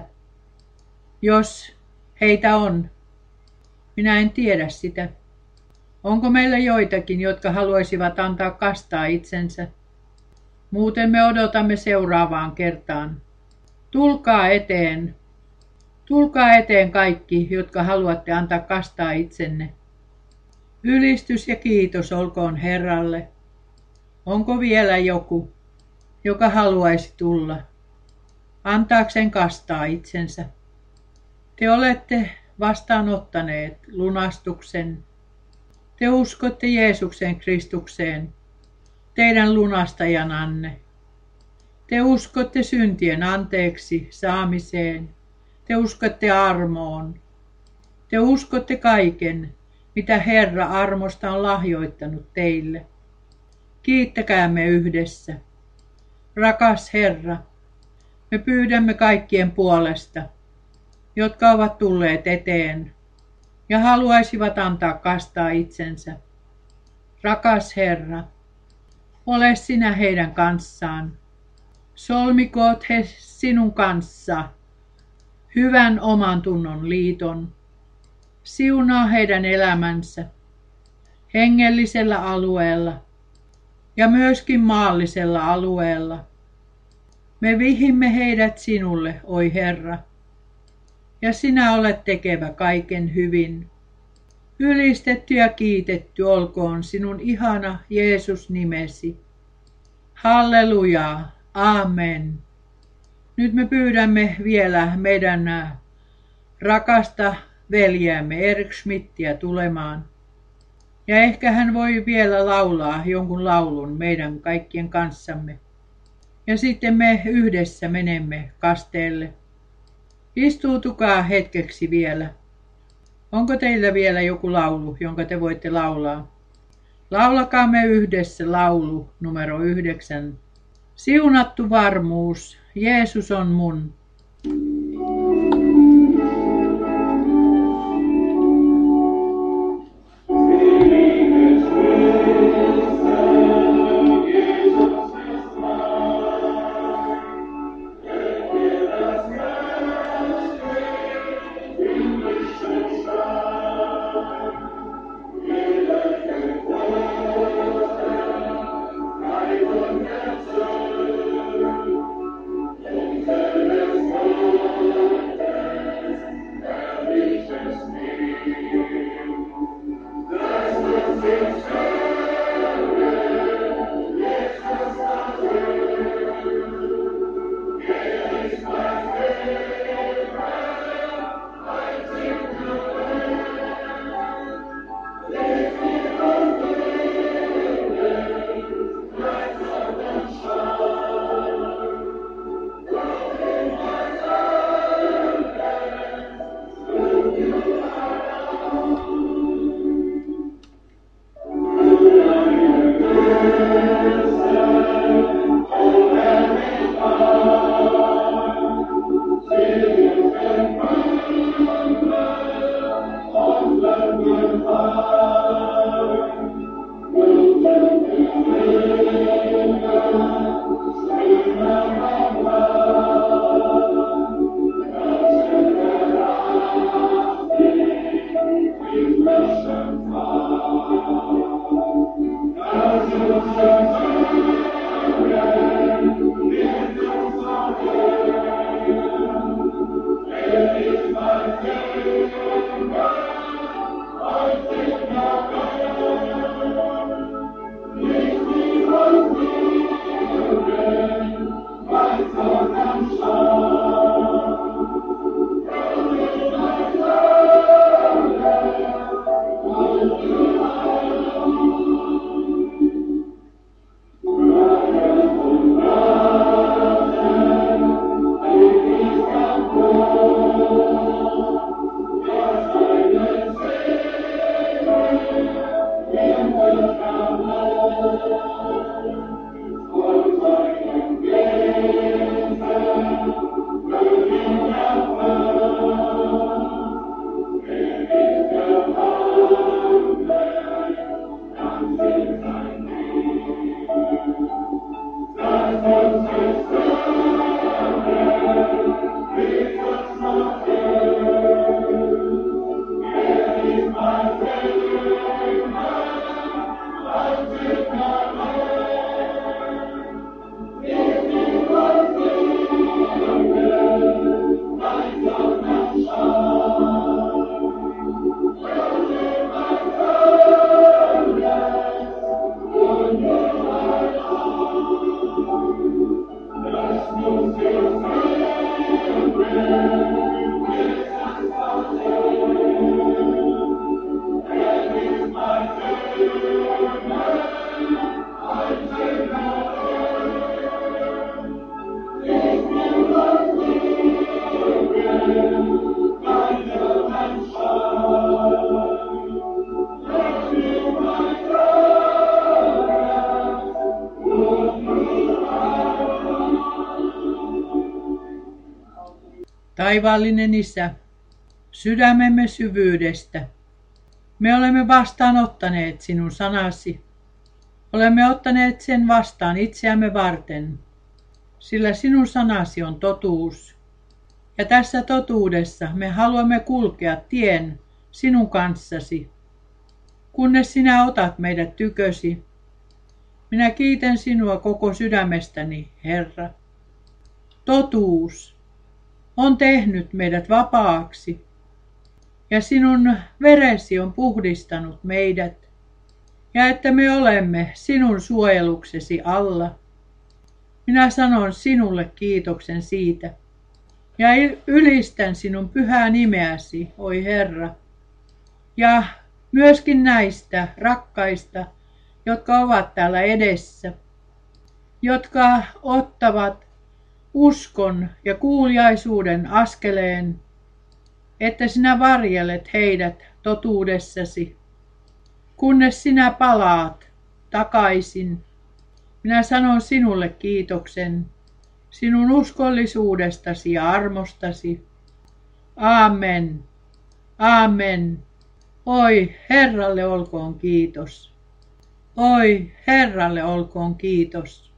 jos heitä on. Minä en tiedä sitä. Onko meillä joitakin, jotka haluaisivat antaa kastaa itsensä? Muuten me odotamme seuraavaan kertaan. Tulkaa eteen. Tulkaa eteen kaikki, jotka haluatte antaa kastaa itsenne. Ylistys ja kiitos olkoon Herralle. Onko vielä joku, joka haluaisi tulla antaakseen kastaa itsensä? Te olette vastaanottaneet lunastuksen. Te uskotte Jeesuksen Kristukseen, teidän lunastajananne. Te uskotte syntien anteeksi saamiseen. Te uskotte armoon. Te uskotte kaiken, mitä Herra armosta on lahjoittanut teille. Kiittäkäämme yhdessä. Rakas Herra, me pyydämme kaikkien puolesta, jotka ovat tulleet eteen ja haluaisivat antaa kastaa itsensä. Rakas Herra, ole sinä heidän kanssaan. Solmikoot he sinun kanssa hyvän oman tunnon liiton. Siunaa heidän elämänsä hengellisellä alueella ja myöskin maallisella alueella. Me vihimme heidät sinulle, oi Herra, ja sinä olet tekevä kaiken hyvin. Ylistetty ja kiitetty olkoon sinun ihana Jeesus nimesi. Halleluja, amen. Nyt me pyydämme vielä meidän rakasta veljeämme Erik Schmidtiä tulemaan. Ja ehkä hän voi vielä laulaa jonkun laulun meidän kaikkien kanssamme. Ja sitten me yhdessä menemme kasteelle. Istuutukaa hetkeksi vielä. Onko teillä vielä joku laulu, jonka te voitte laulaa? Laulakaamme yhdessä laulu numero yhdeksän. Siunattu varmuus, Jeesus on mun. Thank you. Taivaallinen Isä, sydämemme syvyydestä me olemme vastaanottaneet sinun sanasi. Olemme ottaneet sen vastaan itseämme varten, sillä sinun sanasi on totuus. Ja tässä totuudessa me haluamme kulkea tien sinun kanssasi, kunnes sinä otat meidät tykösi. Minä kiitän sinua koko sydämestäni, Herra. Totuus on tehnyt meidät vapaaksi, ja sinun veresi on puhdistanut meidät, ja että me olemme sinun suojeluksesi alla. Minä sanon sinulle kiitoksen siitä, ja ylistän sinun pyhää nimeäsi, oi Herra, ja myöskin näistä rakkaista, jotka ovat täällä edessä, jotka ottavat uskon ja kuuliaisuuden askeleen, että sinä varjelet heidät totuudessasi, kunnes sinä palaat takaisin. Minä sanon sinulle kiitoksen sinun uskollisuudestasi ja armostasi. Aamen. Aamen. Oi, Herralle olkoon kiitos. Oi, Herralle olkoon kiitos.